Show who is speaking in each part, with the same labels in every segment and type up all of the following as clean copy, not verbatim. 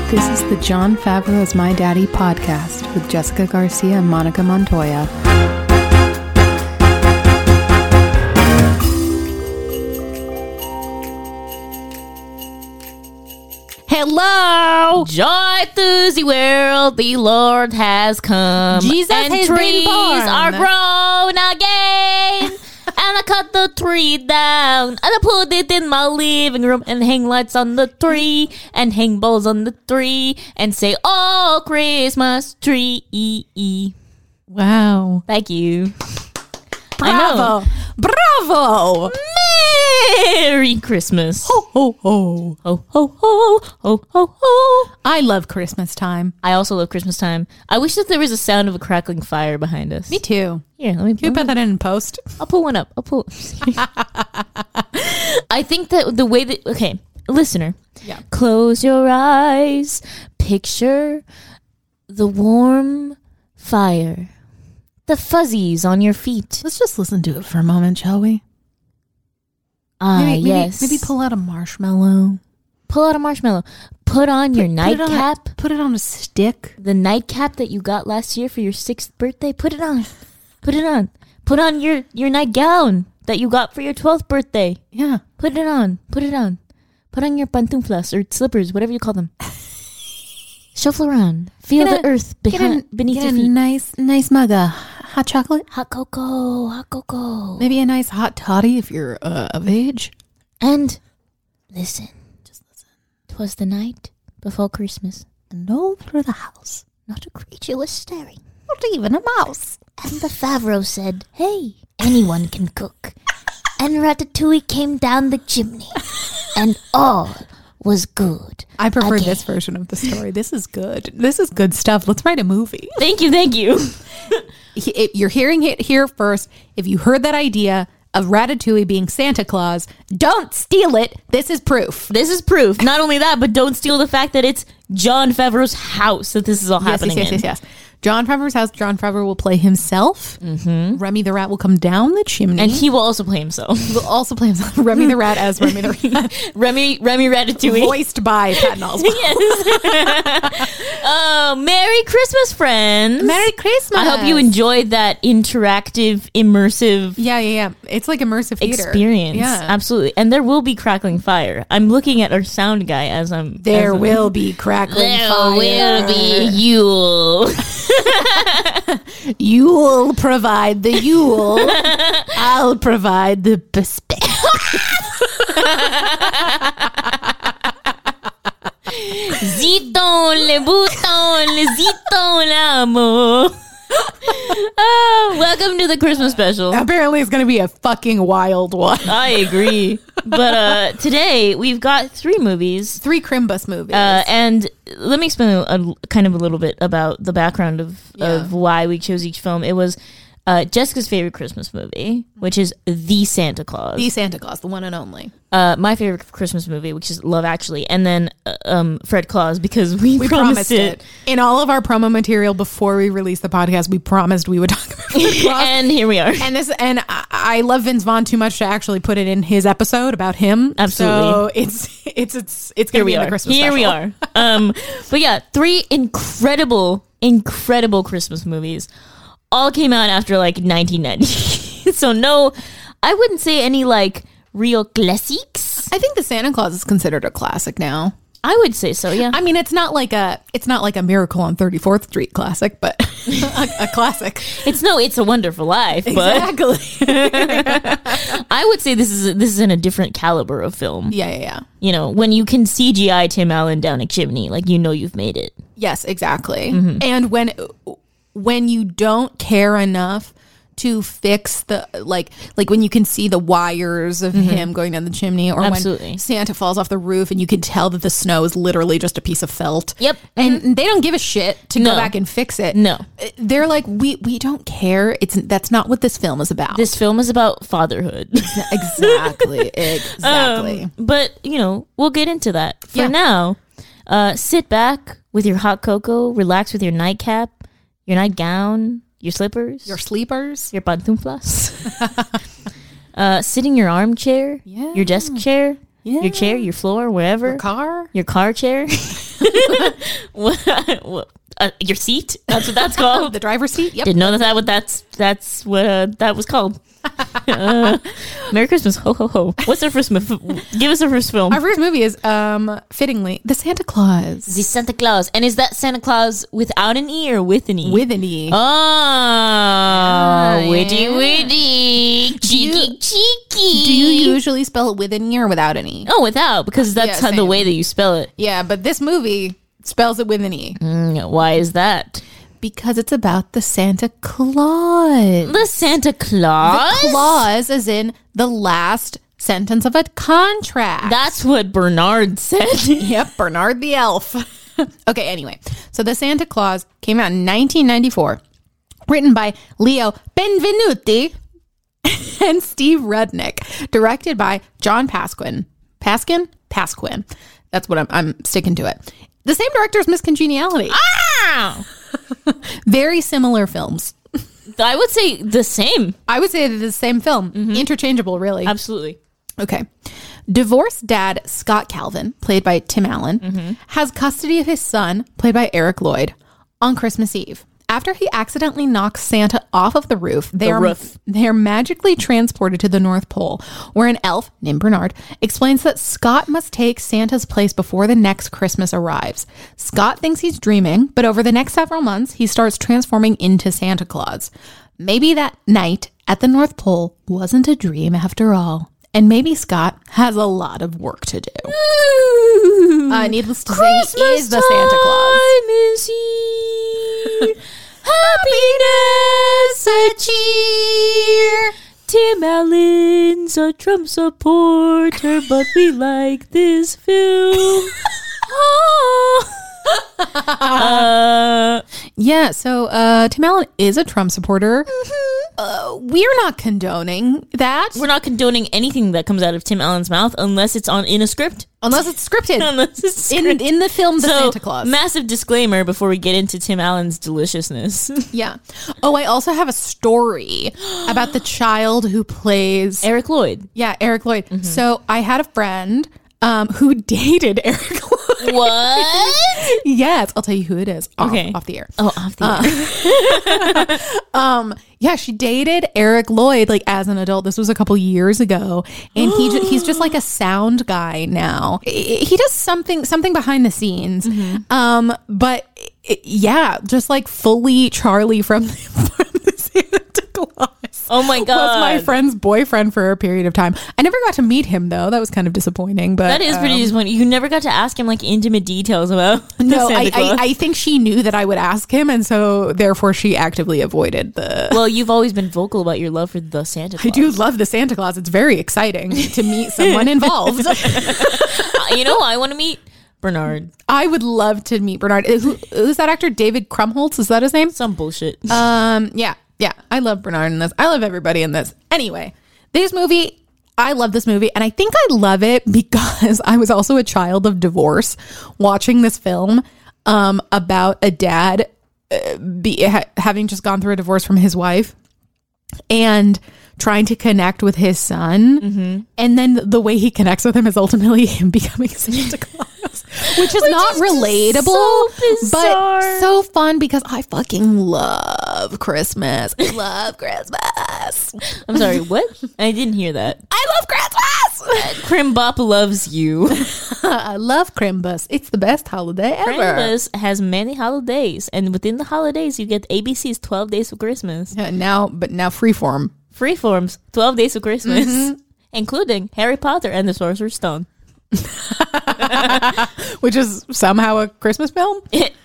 Speaker 1: This is the Jon Favreau is My Daddy podcast with Jessica Garcia and Monica Montoya.
Speaker 2: Hello! Joy to the world, the Lord has come.
Speaker 1: Jesus
Speaker 2: and
Speaker 1: has
Speaker 2: trees
Speaker 1: been born.
Speaker 2: are grown again. And I cut the tree down, and I put it in my living room, and hang lights on the tree, and hang balls on the tree, and say, "Oh, Christmas tree."
Speaker 1: Wow.
Speaker 2: Thank you.
Speaker 1: Bravo. Bravo.
Speaker 2: Merry Christmas.
Speaker 1: Ho, ho, ho.
Speaker 2: Ho, ho, ho, ho, ho, ho.
Speaker 1: I love Christmas time.
Speaker 2: I also love Christmas time. I wish that there was a sound of a crackling fire behind us.
Speaker 1: Me too.
Speaker 2: Here, let me
Speaker 1: Can you put that in post?
Speaker 2: I'll pull one up. I think that the way that... Okay, listener.
Speaker 1: Yeah.
Speaker 2: Close your eyes. Picture the warm fire. The fuzzies on your feet.
Speaker 1: Let's just listen to it for a moment, shall we?
Speaker 2: Yes.
Speaker 1: Maybe pull out a marshmallow.
Speaker 2: Pull out a marshmallow. Put on your nightcap.
Speaker 1: Put it on a stick.
Speaker 2: The nightcap that you got last year for your 6th birthday. Put it on. Put it on. Put on your nightgown that you got for your 12th birthday.
Speaker 1: Yeah.
Speaker 2: Put it on. Put it on. Put on your pantuflas or slippers, whatever you call them. Shuffle around. Feel the earth beneath your feet.
Speaker 1: Nice mug of hot chocolate.
Speaker 2: Hot cocoa.
Speaker 1: Maybe a nice hot toddy if you're of age.
Speaker 2: And listen. Just listen. 'Twas the night before Christmas,
Speaker 1: And all through the house,
Speaker 2: not a creature was stirring.
Speaker 1: not even a mouse.
Speaker 2: And the Favreau said, "Hey, anyone can cook." And Ratatouille came down the chimney. And all was good.
Speaker 1: I prefer
Speaker 2: again.
Speaker 1: this version of the story. This is good. This is good stuff. Let's write a movie.
Speaker 2: Thank you.
Speaker 1: You're hearing it here first. If you heard that idea of Ratatouille being Santa Claus, don't steal it. This is proof.
Speaker 2: This is proof. Not only that, but don't steal the fact that it's Jon Favreau's house that this is all happening in.
Speaker 1: Yes. Jon Favreau's house. Jon Favreau will play himself. Mm-hmm. Remy the Rat will come down the chimney.
Speaker 2: And he will also play himself.
Speaker 1: He will also play himself. Remy the Rat as Remy the Rat.
Speaker 2: Remy Ratatouille.
Speaker 1: Voiced by Patton Oswalt.
Speaker 2: Yes. Oh, Merry Christmas, friends.
Speaker 1: Merry Christmas.
Speaker 2: I hope you enjoyed that interactive, immersive
Speaker 1: Yeah. It's like immersive theater.
Speaker 2: experience.
Speaker 1: Yeah.
Speaker 2: Absolutely. And there will be crackling fire. I'm looking at our sound guy as I'm...
Speaker 1: There will be crackling
Speaker 2: There
Speaker 1: fire.
Speaker 2: will be Yule.
Speaker 1: You'll provide the Yule. I'll provide the perspective.
Speaker 2: Ziton, le bouton, le ziton, l'amour. Oh, welcome to the Christmas special.
Speaker 1: Apparently, it's going to be a fucking wild one.
Speaker 2: I agree. But today, we've got 3 movies.
Speaker 1: 3 Crimbus movies.
Speaker 2: And let me explain a little bit about the background of why we chose each film. It was Jessica's favorite Christmas movie, which is The Santa Claus.
Speaker 1: The Santa Claus, the one and only.
Speaker 2: My favorite Christmas movie, which is Love Actually, and then Fred Claus, because we promised it.
Speaker 1: In all of our promo material before we released the podcast, we promised we would talk about Fred Claus.
Speaker 2: And here we are.
Speaker 1: And I love Vince Vaughn too much to actually put it in his episode about him.
Speaker 2: Absolutely.
Speaker 1: So it's going to be in the Christmas
Speaker 2: Here
Speaker 1: special.
Speaker 2: we are. But yeah, 3 incredible Christmas movies. All came out after like 1990. So no, I wouldn't say any like real classics.
Speaker 1: I think The Santa Claus is considered a classic now.
Speaker 2: I would say so, yeah.
Speaker 1: I mean, it's not like a Miracle on 34th Street classic, but a classic.
Speaker 2: It's A Wonderful Life, but
Speaker 1: Exactly.
Speaker 2: I would say this is in a different caliber of film.
Speaker 1: Yeah.
Speaker 2: You know, when you can CGI Tim Allen down a chimney, like you know you've made it.
Speaker 1: Yes, exactly. Mm-hmm. And when you don't care enough to fix the like when you can see the wires of him going down the chimney, or
Speaker 2: Absolutely.
Speaker 1: when Santa falls off the roof and you can tell that the snow is literally just a piece of felt.
Speaker 2: Yep.
Speaker 1: And they don't give a shit to go back and fix it.
Speaker 2: No.
Speaker 1: They're like, we don't care. That's not what this film is about.
Speaker 2: This film is about fatherhood.
Speaker 1: Exactly.
Speaker 2: But, you know, we'll get into that. For
Speaker 1: Yeah.
Speaker 2: now, sit back with your hot cocoa, relax with your nightcap, your nightgown, your slippers,
Speaker 1: Your sleepers.
Speaker 2: your pantuflas, sit in your armchair,
Speaker 1: Yeah.
Speaker 2: your desk chair,
Speaker 1: Yeah.
Speaker 2: your chair, your floor, wherever,
Speaker 1: Your car.
Speaker 2: your car chair, Your seat? That's what that's called.
Speaker 1: The driver's seat? Yep.
Speaker 2: Didn't know that's what that was called. Merry Christmas, ho ho ho. What's our first movie? Give us our first film.
Speaker 1: Our first movie is fittingly The Santa Claus.
Speaker 2: The Santa Claus. And is that Santa Claus without an E or with an E?
Speaker 1: With an E.
Speaker 2: Oh, witty. Cheeky.
Speaker 1: Do you usually spell it with an E or without an E?
Speaker 2: Oh, without, because that's
Speaker 1: Yeah,
Speaker 2: the way that you spell it.
Speaker 1: Yeah, but this movie spells it with an E.
Speaker 2: Why is that?
Speaker 1: Because it's about the Santa Claus.
Speaker 2: The Santa Claus?
Speaker 1: The clause is in the last sentence of a contract.
Speaker 2: That's what Bernard said.
Speaker 1: Yep, Bernard the elf. Okay, anyway. So The Santa Claus came out in 1994, written by Leo Benvenuti and Steve Rudnick, directed by John Pasquin. Pasquin. That's what I'm sticking to it. The same director as Miss Congeniality.
Speaker 2: Ah!
Speaker 1: Very similar films.
Speaker 2: I would say the same.
Speaker 1: I would say they're the same film. Interchangeable, really.
Speaker 2: Absolutely.
Speaker 1: Okay. Divorced dad Scott Calvin, played by Tim Allen, has custody of his son, played by Eric Lloyd, on Christmas Eve. After he accidentally knocks Santa off of the roof, they are magically transported to the North Pole, where an elf named Bernard explains that Scott must take Santa's place before the next Christmas arrives. Scott thinks he's dreaming, but over the next several months, he starts transforming into Santa Claus. Maybe that night at the North Pole wasn't a dream after all. And maybe Scott has a lot of work to do. Needless to say, he is the Santa Claus.
Speaker 2: Is here. Happiness and cheer. Tim Allen's a Trump supporter, but we like this film.
Speaker 1: Yeah, so Tim Allen is a Trump supporter. We're not condoning that.
Speaker 2: We're not condoning anything that comes out of Tim Allen's mouth unless it's in a script.
Speaker 1: Unless it's scripted.
Speaker 2: Unless it's scripted.
Speaker 1: In the film The Santa Claus.
Speaker 2: Massive disclaimer before we get into Tim Allen's deliciousness.
Speaker 1: Yeah. Oh, I also have a story about the child who plays
Speaker 2: Eric Lloyd.
Speaker 1: Yeah, Eric Lloyd. So I had a friend who dated Eric Lloyd.
Speaker 2: What?
Speaker 1: Yes, I'll tell you who it is. Off the air.
Speaker 2: Oh, off the air.
Speaker 1: Yeah, she dated Eric Lloyd like as an adult. This was a couple years ago, and he's just like a sound guy now. He does something behind the scenes, but yeah, just like fully Charlie from the Santa Claus.
Speaker 2: Oh my God.
Speaker 1: Was my friend's boyfriend for a period of time. I never got to meet him though. That was kind of disappointing. But
Speaker 2: that is pretty disappointing. You never got to ask him like intimate details about
Speaker 1: no.
Speaker 2: Santa Claus.
Speaker 1: I think she knew that I would ask him, and so therefore she actively avoided the.
Speaker 2: Well, you've always been vocal about your love for the Santa Claus.
Speaker 1: I do love the Santa Claus. It's very exciting to meet someone involved.
Speaker 2: You know, I want to meet Bernard.
Speaker 1: I would love to meet Bernard. Who's that actor? David Krumholtz? Is that his name?
Speaker 2: Some bullshit.
Speaker 1: Yeah. I love Bernard in this. I love everybody in this. Anyway, I love this movie, and I think I love it because I was also a child of divorce watching this film about a dad having just gone through a divorce from his wife and trying to connect with his son. And then the way he connects with him is ultimately him becoming Santa Claus, which is not relatable, but so fun because I fucking love Christmas. I love Christmas.
Speaker 2: I'm sorry, what? I didn't hear that.
Speaker 1: I love Christmas.
Speaker 2: Crimbop loves you.
Speaker 1: I love Crimbus. It's the best holiday ever.
Speaker 2: Crimbus has many holidays, and within the holidays, you get ABC's 12 Days of Christmas.
Speaker 1: Yeah, now Freeform.
Speaker 2: Freeform's 12 Days of Christmas, including Harry Potter and the Sorcerer's Stone.
Speaker 1: Which is somehow a Christmas film?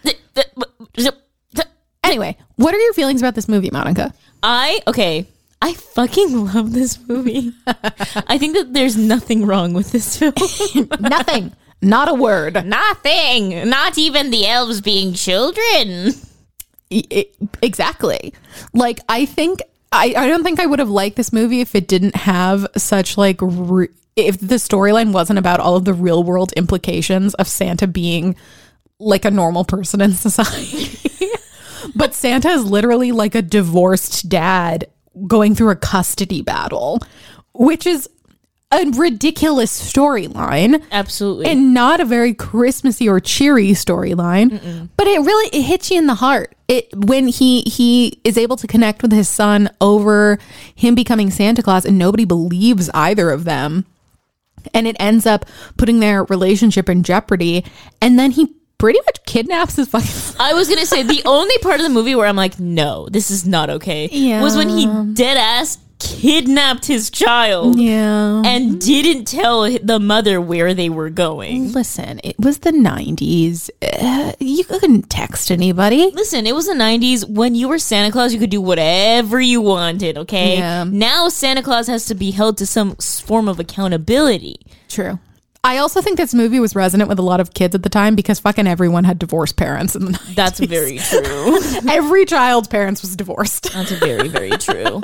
Speaker 1: Anyway, what are your feelings about this movie, Monica?
Speaker 2: I fucking love this movie. I think that there's nothing wrong with this film.
Speaker 1: Nothing. Not a word.
Speaker 2: Nothing. Not even the elves being children.
Speaker 1: Exactly. Like, I think... I don't think I would have liked this movie if it didn't have such like if the storyline wasn't about all of the real world implications of Santa being like a normal person in society. But Santa is literally like a divorced dad going through a custody battle, which is a ridiculous storyline.
Speaker 2: Absolutely.
Speaker 1: And not a very Christmassy or cheery storyline. But it hits you in the heart. When he is able to connect with his son over him becoming Santa Claus, and nobody believes either of them. And it ends up putting their relationship in jeopardy. And then he pretty much kidnaps his fucking...
Speaker 2: I was going to say, the only part of the movie where I'm like, no, this is not okay, was when he dead ass kidnapped his child and didn't tell the mother where they were going.
Speaker 1: Listen, it was the 90s. You couldn't text anybody.
Speaker 2: Listen, it was the 90s. When you were Santa Claus, you could do whatever you wanted, okay?
Speaker 1: Yeah.
Speaker 2: Now Santa Claus has to be held to some form of accountability.
Speaker 1: True. I also think this movie was resonant with a lot of kids at the time because fucking everyone had divorced parents in the 90s.
Speaker 2: That's very true.
Speaker 1: Every child's parents was divorced.
Speaker 2: That's very, very true.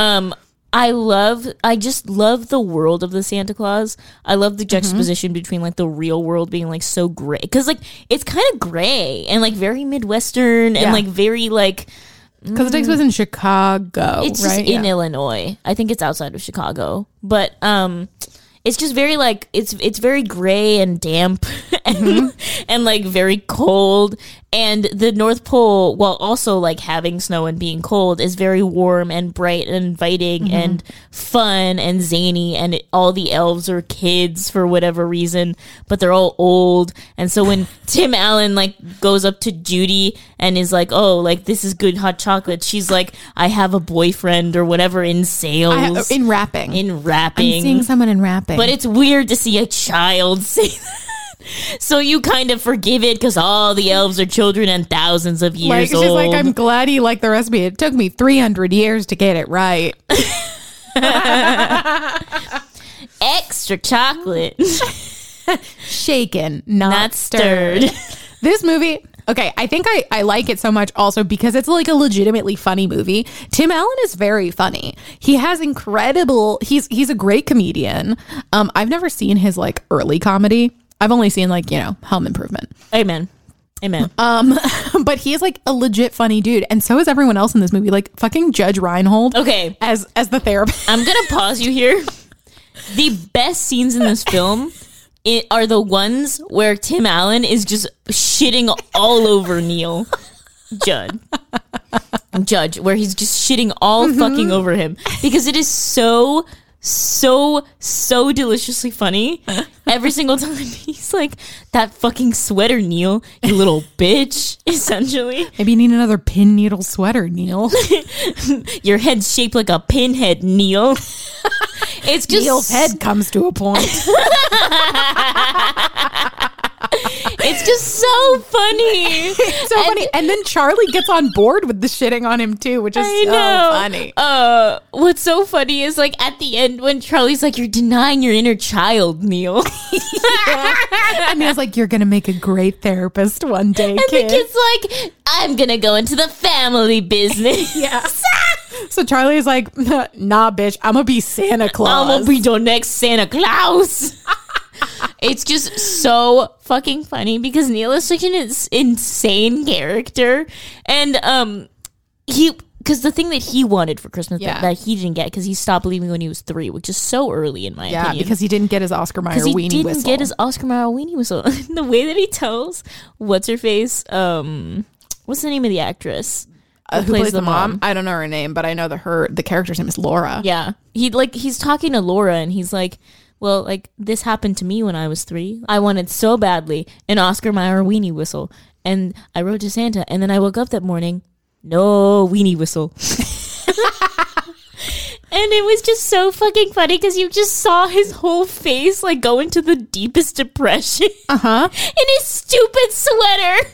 Speaker 2: I just love the world of the Santa Claus. I love the juxtaposition between like the real world being like so gray, because like it's kind of gray and like very Midwestern and like very like,
Speaker 1: because it takes place in Chicago.
Speaker 2: It's just in Illinois. I think it's outside of Chicago, but it's just very like it's very gray and damp and like very cold. And the North Pole, while also like having snow and being cold, is very warm and bright and inviting and fun and zany. And all the elves are kids for whatever reason, but they're all old. And so when Tim Allen like goes up to Judy and is like, "Oh, like this is good hot chocolate," she's like, "I have a boyfriend" or whatever in sales.
Speaker 1: In rapping.
Speaker 2: In rapping.
Speaker 1: I'm seeing someone in rapping.
Speaker 2: But it's weird to see a child say that. So you kind of forgive it because all the elves are children and thousands of years old.
Speaker 1: She's like, I'm glad he liked the recipe. It took me 300 years to get it right.
Speaker 2: Extra chocolate.
Speaker 1: Shaken, not stirred.
Speaker 2: stirred.
Speaker 1: This movie... Okay, I think I like it so much also because it's like a legitimately funny movie. Tim Allen is very funny. He has incredible... He's a great comedian. I've never seen his like early comedy. I've only seen like, Home Improvement.
Speaker 2: Amen.
Speaker 1: But he is like a legit funny dude. And so is everyone else in this movie. Like fucking Judge Reinhold.
Speaker 2: Okay.
Speaker 1: As the therapist.
Speaker 2: I'm going to pause you here. The best scenes in this film are the ones where Tim Allen is just shitting all over Neil. Judge, where he's just shitting all fucking over him. Because it is so deliciously funny. Every single time he's like, "That fucking sweater, Neil, you little bitch," essentially.
Speaker 1: Maybe you need another pin needle sweater, Neil.
Speaker 2: Your head's shaped like a pinhead, Neil. It's just
Speaker 1: Neil's head comes to a point.
Speaker 2: It's just so funny.
Speaker 1: It's so funny. And then Charlie gets on board with the shitting on him too, which is funny.
Speaker 2: What's so funny is like at the end when Charlie's like, "You're denying your inner child, Neil."
Speaker 1: And Neil's like, "You're gonna make a great therapist one day,
Speaker 2: and
Speaker 1: kid."
Speaker 2: the kid's like, "I'm gonna go into the family business."
Speaker 1: Yeah. So Charlie's like, "Nah, bitch, I'm gonna be Santa Claus.
Speaker 2: I'm gonna be the next Santa Claus." It's just so fucking funny because Neil is such an insane character. And because the thing that he wanted for Christmas that he didn't get, because he stopped believing when he was 3, which is so early in my opinion. Yeah,
Speaker 1: because he didn't get his Oscar Mayer weenie whistle.
Speaker 2: He didn't get his Oscar Mayer weenie whistle. The way that he tells what's her face, what's the name of the actress
Speaker 1: who plays the mom? I don't know her name, but I know the character's name is Laura.
Speaker 2: Yeah, he's talking to Laura and he's like, "Well, like, this happened to me when I was 3. I wanted so badly an Oscar Mayer weenie whistle. And I wrote to Santa, and then I woke up that morning, no weenie whistle." And it was just so fucking funny because you just saw his whole face, like, go into the deepest depression. In his stupid sweater.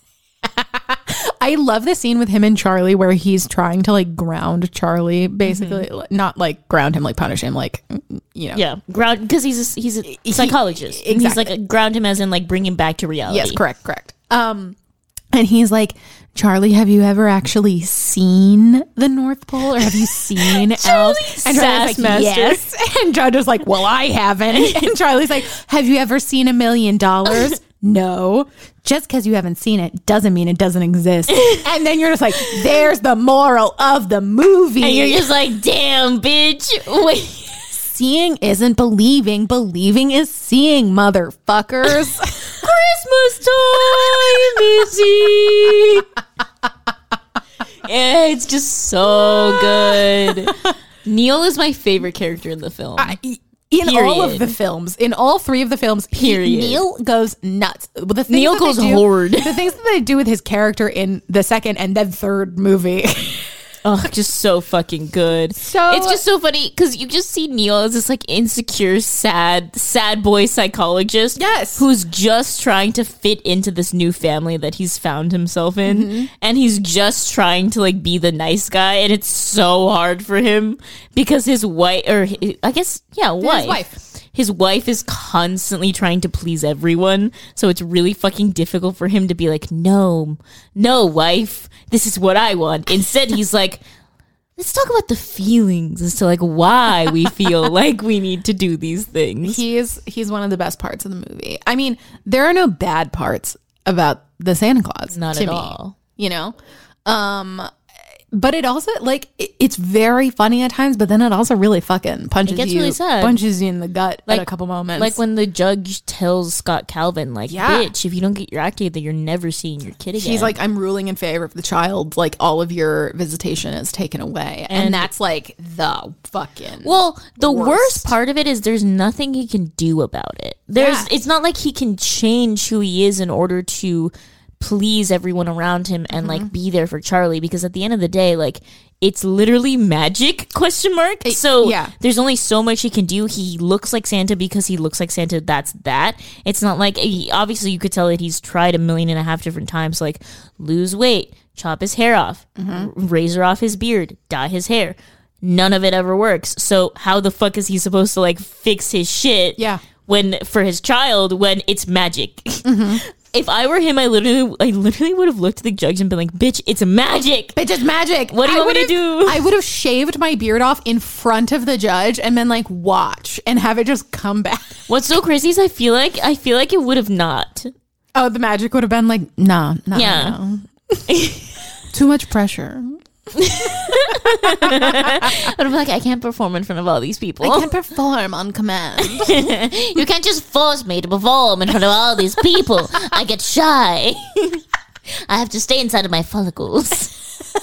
Speaker 1: I love the scene with him and Charlie where he's trying to like ground Charlie, basically. Not like ground him, like punish him, like,
Speaker 2: Yeah, ground, because he's a psychologist.
Speaker 1: Exactly.
Speaker 2: And he's like, ground him as in like bring him back to reality.
Speaker 1: Yes, correct. And he's like, "Charlie, have you ever actually seen the North Pole, or have you seen elves?" And Charlie's like, "Yes." And Judge is like, "Well, I haven't." And Charlie's like, "Have you ever seen $1 million?" "No. Just because you haven't seen it doesn't mean it doesn't exist." And then you're just like, there's the moral of the movie.
Speaker 2: And you're just like, damn, bitch. Wait.
Speaker 1: seeing isn't believing. Believing is seeing, motherfuckers.
Speaker 2: Christmas time is here. Yeah, it's just so good. Neil is my favorite character in the film.
Speaker 1: In all of the films, in all three of the films,
Speaker 2: Period.
Speaker 1: Neil goes nuts. The things
Speaker 2: Neil
Speaker 1: that
Speaker 2: goes
Speaker 1: they do-
Speaker 2: hard.
Speaker 1: The things that they do with his character in the second and then third movie.
Speaker 2: Oh, just so fucking good. It's just so funny because you just see Neil as this like insecure, sad boy psychologist.
Speaker 1: Yes.
Speaker 2: Who's just trying to fit into this new family that he's found himself in. And he's just trying to like be the nice guy. And it's so hard for him because his wife, his wife is constantly trying to please everyone. So it's really fucking difficult for him to be like, no, wife, this is what I want. Instead, he's like, let's talk about the feelings as to like why we feel like we need to do these things.
Speaker 1: He's one of the best parts of the movie. I mean, there are no bad parts about the Santa Claus.
Speaker 2: Not
Speaker 1: to
Speaker 2: at
Speaker 1: me,
Speaker 2: all.
Speaker 1: You know? But it also like it's very funny at times, but then it also really fucking punches
Speaker 2: gets
Speaker 1: you,
Speaker 2: really sad.
Speaker 1: punches you in the gut at a couple moments.
Speaker 2: Like when the judge tells Scott Calvin, like, bitch, if you don't get your act together, you're never seeing your kid again.
Speaker 1: He's like, I'm ruling in favor of the child. Like all of your visitation is taken away, and that's like the fucking.
Speaker 2: Well, the worst part of it is there's nothing he can do about it. It's not like he can change who he is in order to please everyone around him and like be there for Charlie, because at the end of the day, like, it's literally magic ? So there's only so much he can do. He looks like Santa because he looks like Santa. That's that. It's not like obviously you could tell that he's tried 1.5 million different times, like lose weight, chop his hair off, razor off his beard, dye his hair. None of it ever works. So how the fuck is he supposed to like fix his shit? When for his child when it's magic. If I were him, I literally would have looked at the judge and been like, bitch, it's magic.
Speaker 1: Bitch, it's magic.
Speaker 2: What do you want me to do?
Speaker 1: I would have shaved my beard off in front of the judge and been like, watch, and have it just come back.
Speaker 2: What's so crazy is I feel like it would have not.
Speaker 1: Oh, the magic would have been like, nah. Too much pressure.
Speaker 2: But I'm like, I can't perform in front of all these people.
Speaker 1: I can't perform on command.
Speaker 2: You can't just force me to perform in front of all these people. I get shy. I have to stay inside of my follicles.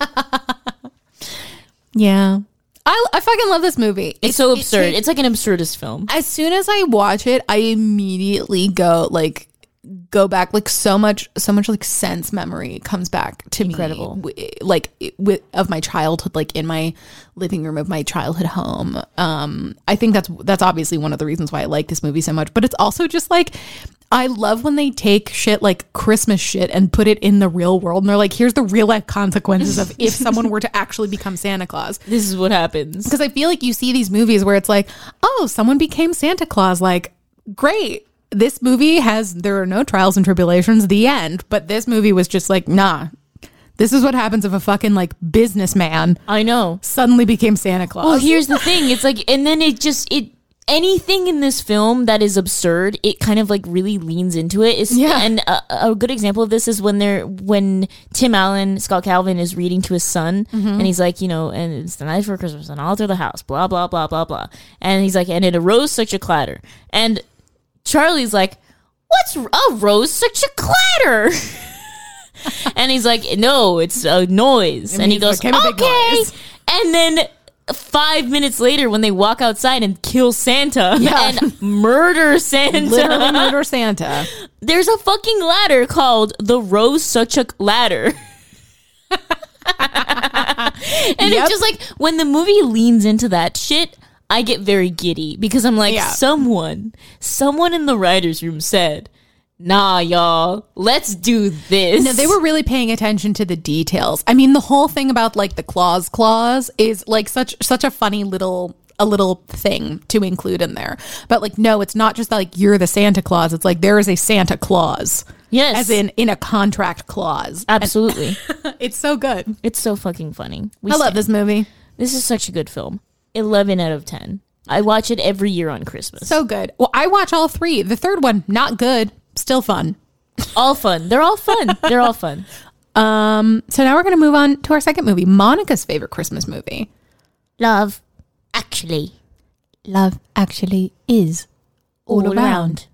Speaker 1: Yeah. I fucking love this movie.
Speaker 2: It's so absurd. It's like an absurdist film.
Speaker 1: As soon as I watch it, I immediately go back, like so much like sense memory comes back to
Speaker 2: Incredible.
Speaker 1: me, of my childhood, like in my living room of my childhood home. I think that's obviously one of the reasons why I like this movie so much, but it's also just like, I love when they take shit like Christmas shit and put it in the real world, and they're like, here's the real life consequences of if someone were to actually become Santa Claus.
Speaker 2: This is what happens.
Speaker 1: Because I feel like you see these movies where it's like, oh, someone became Santa Claus, like, great. This movie there are no trials and tribulations, the end. But this movie was just like, nah, this is what happens if a fucking like businessman
Speaker 2: I know
Speaker 1: suddenly became Santa Claus.
Speaker 2: Well, here's the thing. It's like, and then anything in this film that is absurd, it kind of like really leans into it. And a good example of this is when Tim Allen, Scott Calvin, is reading to his son, and he's like, and it's the night before Christmas, and all through the house, blah, blah, blah, blah, blah. And he's like, and it arose such a clatter. And Charlie's like, what's arose such a clatter? And he's like, no, it's a noise. And he goes, okay. And then 5 minutes later, when they walk outside and kill Santa and murder Santa,
Speaker 1: literally murder Santa,
Speaker 2: there's a fucking ladder called the Rose Such a Ladder. And it's just like, when the movie leans into that shit, I get very giddy because I'm like, someone in the writer's room said, nah, y'all, let's do this.
Speaker 1: No, they were really paying attention to the details. I mean, the whole thing about like the clause is like such a funny little thing to include in there. But like, no, it's not just like you're the Santa Claus. It's like there is a Santa Claus.
Speaker 2: Yes.
Speaker 1: As in a contract clause.
Speaker 2: Absolutely.
Speaker 1: It's so good.
Speaker 2: It's so fucking funny.
Speaker 1: I love this movie.
Speaker 2: This is such a good film. 11 out of 10. I watch it every year on Christmas.
Speaker 1: So good. Well, I watch all three. The third one, not good. Still fun.
Speaker 2: All fun. They're all fun. They're all fun.
Speaker 1: So now we're going to move on to our second movie, Monica's favorite Christmas movie.
Speaker 2: Love Actually.
Speaker 1: Love Actually is all around.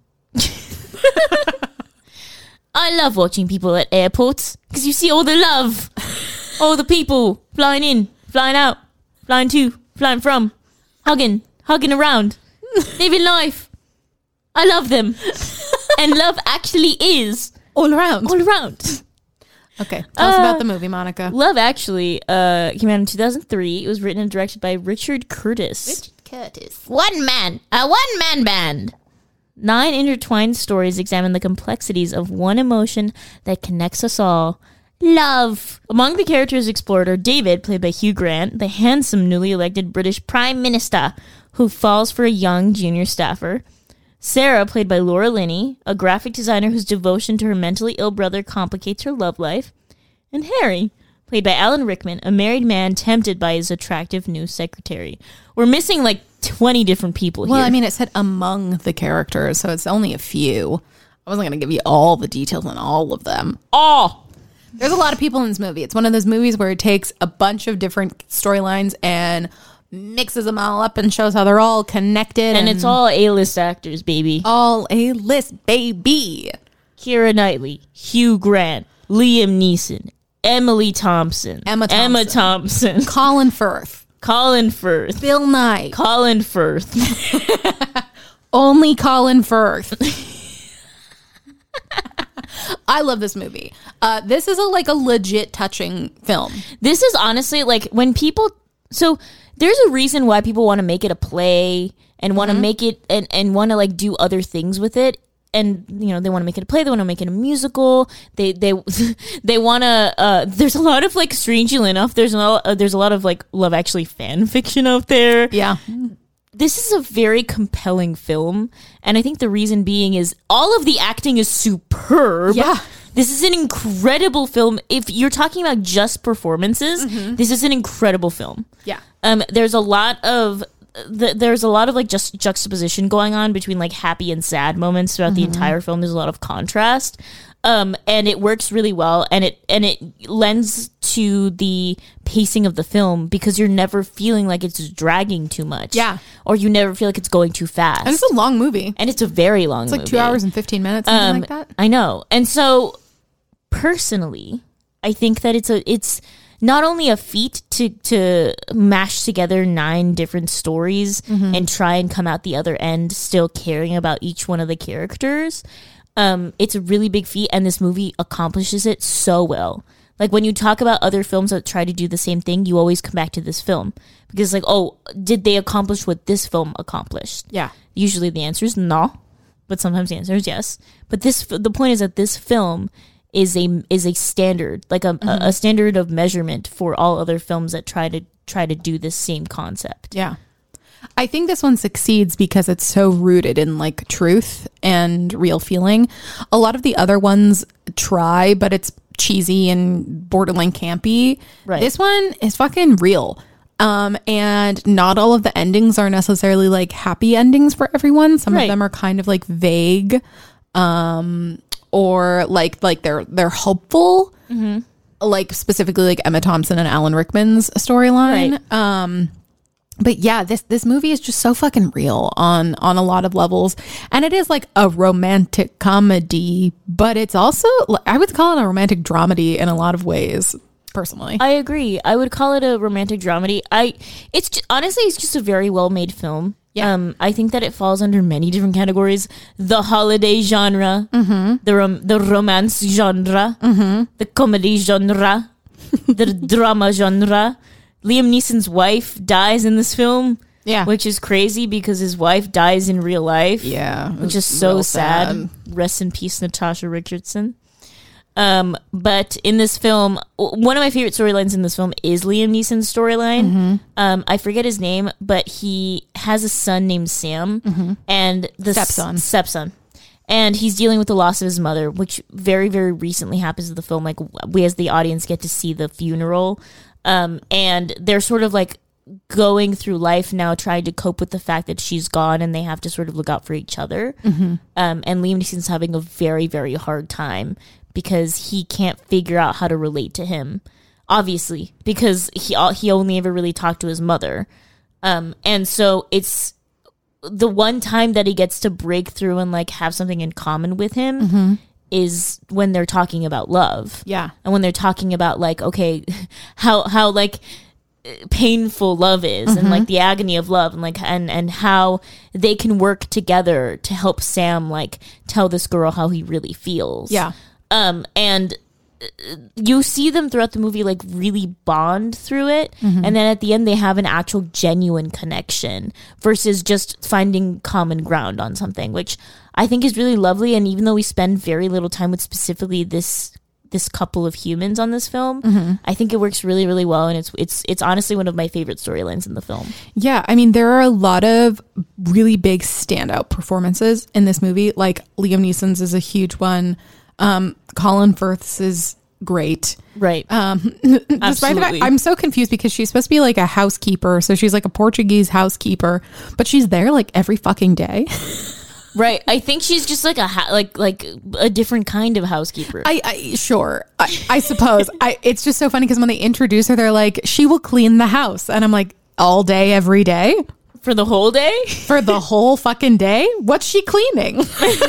Speaker 2: I love watching people at airports because you see all the love. All the people flying in, flying out, flying to, flying from, hugging around, living life. I love them. And love actually is
Speaker 1: All around.
Speaker 2: all around.
Speaker 1: Okay, tell us about the movie, Monica.
Speaker 2: Love Actually came out in 2003. It was written and directed by Richard Curtis. One man band. 9 intertwined stories examine the complexities of one emotion that connects us all. Love. Among the characters explored are David, played by Hugh Grant, the handsome newly elected British Prime Minister, who falls for a young junior staffer. Sarah, played by Laura Linney, a graphic designer whose devotion to her mentally ill brother complicates her love life. And Harry, played by Alan Rickman, a married man tempted by his attractive new secretary. We're missing like 20 different people here.
Speaker 1: Well, I mean, it said among the characters, so it's only a few. I wasn't going to give you all the details on all of them.
Speaker 2: Oh!
Speaker 1: There's a lot of people in this movie. It's one of those movies where it takes a bunch of different storylines and mixes them all up and shows how they're all connected.
Speaker 2: And it's all A-list actors, baby.
Speaker 1: all A-list, baby.
Speaker 2: Keira Knightley, Hugh Grant, Liam Neeson, Emily Thompson,
Speaker 1: Emma Thompson. Colin Firth.
Speaker 2: Colin Firth,
Speaker 1: Bill Nye.
Speaker 2: Colin Firth.
Speaker 1: Only Colin Firth. I love this movie. This is a legit touching film.
Speaker 2: This is honestly like when people. So there's a reason why people want to make it a play and want to make it and want to like do other things with it. And you know they want to make it a play. They want to make it a musical. They want to. There's a lot of like strangely enough. There's a lot of like Love Actually fan fiction out there.
Speaker 1: Yeah.
Speaker 2: This is a very compelling film, and I think the reason being is all of the acting is superb.
Speaker 1: Yeah.
Speaker 2: This is an incredible film. If you're talking about just performances, this is an incredible film.
Speaker 1: Yeah.
Speaker 2: There's a lot of like just juxtaposition going on between like happy and sad moments throughout the entire film. There's a lot of contrast. And it works really well, and it lends to the pacing of the film because you're never feeling like it's dragging too much.
Speaker 1: Yeah.
Speaker 2: Or you never feel like it's going too fast.
Speaker 1: And it's a long movie.
Speaker 2: And it's a very long movie.
Speaker 1: It's like 2 hours and 15 minutes, something like that.
Speaker 2: I know. And so personally, I think that it's not only a feat to mash together 9 different stories and try and come out the other end still caring about each one of the characters. It's a really big feat, and this movie accomplishes it so well. Like when you talk about other films that try to do the same thing, you always come back to this film because like, oh, did they accomplish what this film accomplished? Yeah. Usually the answer is no, but sometimes the answer is yes. But the point is that this film is a standard, like a standard of measurement for all other films that try to do this same concept.
Speaker 1: Yeah. I think this one succeeds because it's so rooted in like truth and real feeling. A lot of the other ones try, but it's cheesy and borderline campy.
Speaker 2: Right.
Speaker 1: This one is fucking real. And not all of the endings are necessarily like happy endings for everyone. Some of them are kind of like vague, or like they're hopeful. Like specifically like Emma Thompson and Alan Rickman's storyline. Right. But yeah, this movie is just so fucking real on a lot of levels. And it is like a romantic comedy, but it's also, I would call it a romantic dramedy in a lot of ways, personally.
Speaker 2: I agree. I would call it a romantic dramedy. Honestly, it's just a very well-made film. Yeah. I think that it falls under many different categories. The holiday genre, the romance genre, the comedy genre, the drama genre. Liam Neeson's wife dies in this film, which is crazy because his wife dies in real life.
Speaker 1: Yeah,
Speaker 2: which is so sad. Rest in peace, Natasha Richardson. But in this film, one of my favorite storylines in this film is Liam Neeson's storyline. I forget his name, but he has a son named Sam, and the stepson. And he's dealing with the loss of his mother, which very, very recently happens in the film. Like we as the audience get to see the funeral. And they're sort of like going through life now trying to cope with the fact that she's gone, and they have to sort of look out for each other. And Liam Neeson's having a very, very hard time because he can't figure out how to relate to him, obviously, because he only ever really talked to his mother. And so it's the one time that he gets to break through and like have something in common with him is when they're talking about love.
Speaker 1: Yeah.
Speaker 2: And when they're talking about like, okay, how like painful love is and like the agony of love and like and how they can work together to help Sam like tell this girl how he really feels.
Speaker 1: Yeah.
Speaker 2: And you see them throughout the movie like really bond through it, and then at the end they have an actual genuine connection versus just finding common ground on something, which I think is really lovely. And even though we spend very little time with specifically this couple of humans on this film, I think it works really, really well, and it's honestly one of my favorite storylines in the film.
Speaker 1: Yeah, I mean, there are a lot of really big standout performances in this movie. Like Liam Neeson's is a huge one. Colin Firth's is great.
Speaker 2: Right.
Speaker 1: Despite the fact, I'm so confused because she's supposed to be like a housekeeper, so she's like a Portuguese housekeeper, but she's there like every fucking day.
Speaker 2: Right. I think she's just like like a different kind of housekeeper.
Speaker 1: I suppose. It's just so funny because when they introduce her, they're like, she will clean the house, and I'm like, all day, every day.
Speaker 2: For the whole day?
Speaker 1: For the whole fucking day? What's she cleaning?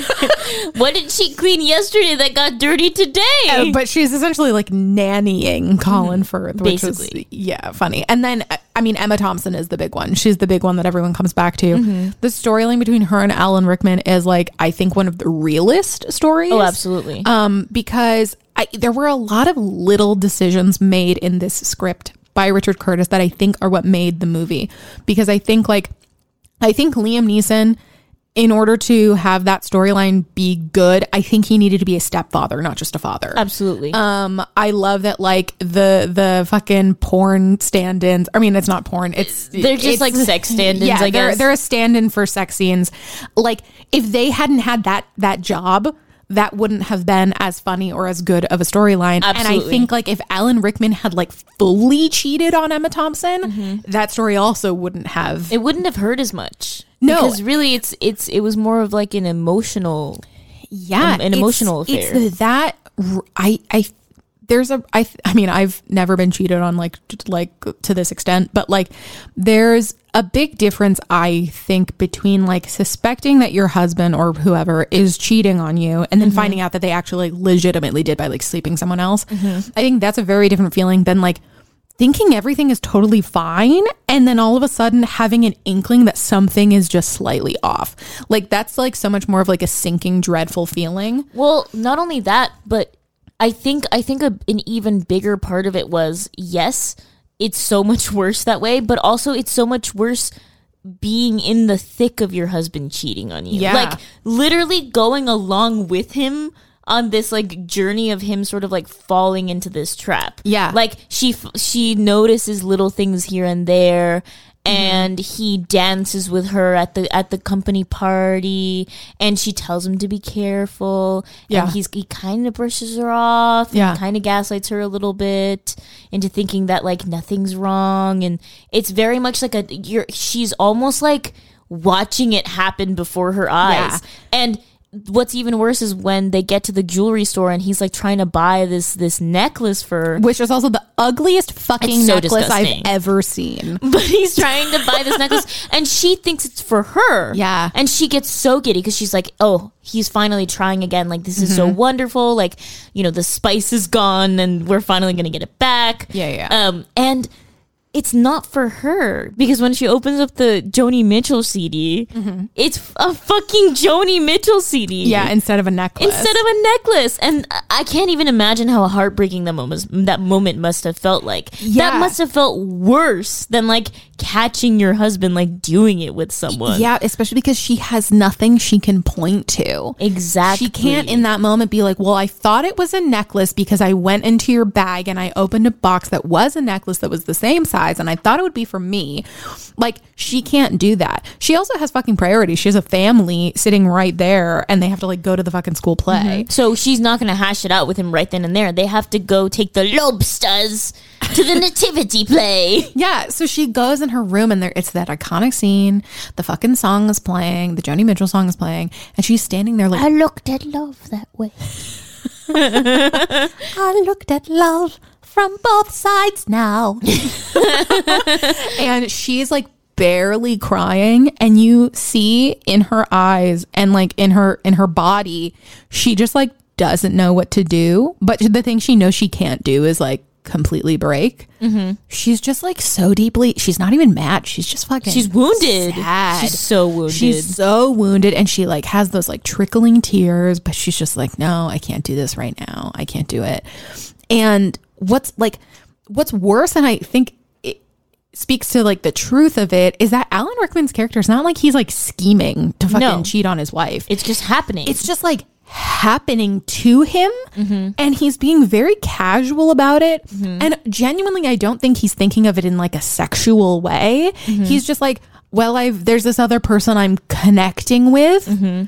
Speaker 2: What did she clean yesterday that got dirty today?
Speaker 1: But she's essentially like nannying Colin Firth, which
Speaker 2: basically.
Speaker 1: is, funny. And then, I mean, Emma Thompson is the big one. She's the big one that everyone comes back to. The storyline between her and Alan Rickman is like, I think, one of the realest stories.
Speaker 2: Oh, absolutely.
Speaker 1: Because there were a lot of little decisions made in this script by Richard Curtis that I think are what made the movie. Because I think Liam Neeson, in order to have that storyline be good, I think he needed to be a stepfather, not just a father.
Speaker 2: Absolutely.
Speaker 1: I love that like the fucking porn stand-ins. I mean, it's not porn.
Speaker 2: They're just like sex stand-ins.
Speaker 1: Yeah,
Speaker 2: I guess
Speaker 1: they're a stand-in for sex scenes. Like if they hadn't had that job, that wouldn't have been as funny or as good of a storyline. And I think like if Alan Rickman had like fully cheated on Emma Thompson, that story also wouldn't have.
Speaker 2: It wouldn't have hurt as much.
Speaker 1: No,
Speaker 2: because really, it was more of like an emotional, emotional affair.
Speaker 1: It's that I mean, I've never been cheated on like to this extent, but like there's a big difference, I think, between like suspecting that your husband or whoever is cheating on you and then finding out that they actually like, legitimately did by like sleeping someone else. I think that's a very different feeling than like thinking everything is totally fine and then all of a sudden having an inkling that something is just slightly off. Like that's like so much more of like a sinking, dreadful feeling.
Speaker 2: Well, not only that, but I think an even bigger part of it was, yes, it's so much worse that way, but also it's so much worse being in the thick of your husband cheating on you.
Speaker 1: Yeah.
Speaker 2: Like literally going along with him on this like journey of him sort of like falling into this trap.
Speaker 1: Yeah.
Speaker 2: Like she notices little things here and there, and he dances with her at the company party, and she tells him to be careful.
Speaker 1: Yeah.
Speaker 2: And he kind of brushes her off.
Speaker 1: Yeah.
Speaker 2: And kind of gaslights her a little bit into thinking that like nothing's wrong, and it's very much like she's almost like watching it happen before her eyes.
Speaker 1: Yeah.
Speaker 2: And what's even worse is when they get to the jewelry store and he's like trying to buy this necklace for her.
Speaker 1: Which is also the ugliest fucking
Speaker 2: so
Speaker 1: necklace
Speaker 2: disgusting.
Speaker 1: I've ever seen.
Speaker 2: But he's trying to buy this necklace and she thinks it's for her.
Speaker 1: Yeah.
Speaker 2: And she gets so giddy because she's like, oh, he's finally trying again. Like, this is so wonderful. Like, you know, the spice is gone and we're finally going to get it back.
Speaker 1: Yeah.
Speaker 2: And it's not for her, because when she opens up the Joni Mitchell CD, it's a fucking Joni Mitchell CD.
Speaker 1: Yeah, instead of a necklace.
Speaker 2: And I can't even imagine how heartbreaking that moment must have felt like.
Speaker 1: Yeah.
Speaker 2: That must have felt worse than like catching your husband like doing it with someone.
Speaker 1: Yeah, especially because she has nothing she can point to.
Speaker 2: Exactly.
Speaker 1: She can't in that moment be like, well, I thought it was a necklace because I went into your bag and I opened a box that was a necklace that was the same size and I thought it would be for me. Like, she can't do that. She also has fucking priorities. She has a family sitting right there and they have to like go to the fucking school play.
Speaker 2: So she's not going to hash it out with him right then and there. They have to go take the lobsters to the nativity play.
Speaker 1: Yeah, so she goes in her room and it's that iconic scene. The fucking song is playing. The Joni Mitchell song is playing. And she's standing there like,
Speaker 2: I looked at love that way.
Speaker 1: I looked at love from both sides now. And she's like barely crying, and you see in her eyes and like in her body, she just like doesn't know what to do. But the thing she knows she can't do is like completely break. She's just like so deeply, she's not even mad, she's just fucking,
Speaker 2: she's wounded.
Speaker 1: Sad.
Speaker 2: She's so wounded.
Speaker 1: She's so wounded, and she like has those like trickling tears, but she's just like, no, I can't do this right now, I can't do it. And what's worse, and I think it speaks to like the truth of it, is that Alan Rickman's character is not like he's like scheming to fucking cheat on his wife.
Speaker 2: It's just happening.
Speaker 1: It's just like happening to him, and he's being very casual about it. And genuinely, I don't think he's thinking of it in like a sexual way. He's just like, well, there's this other person I'm connecting with,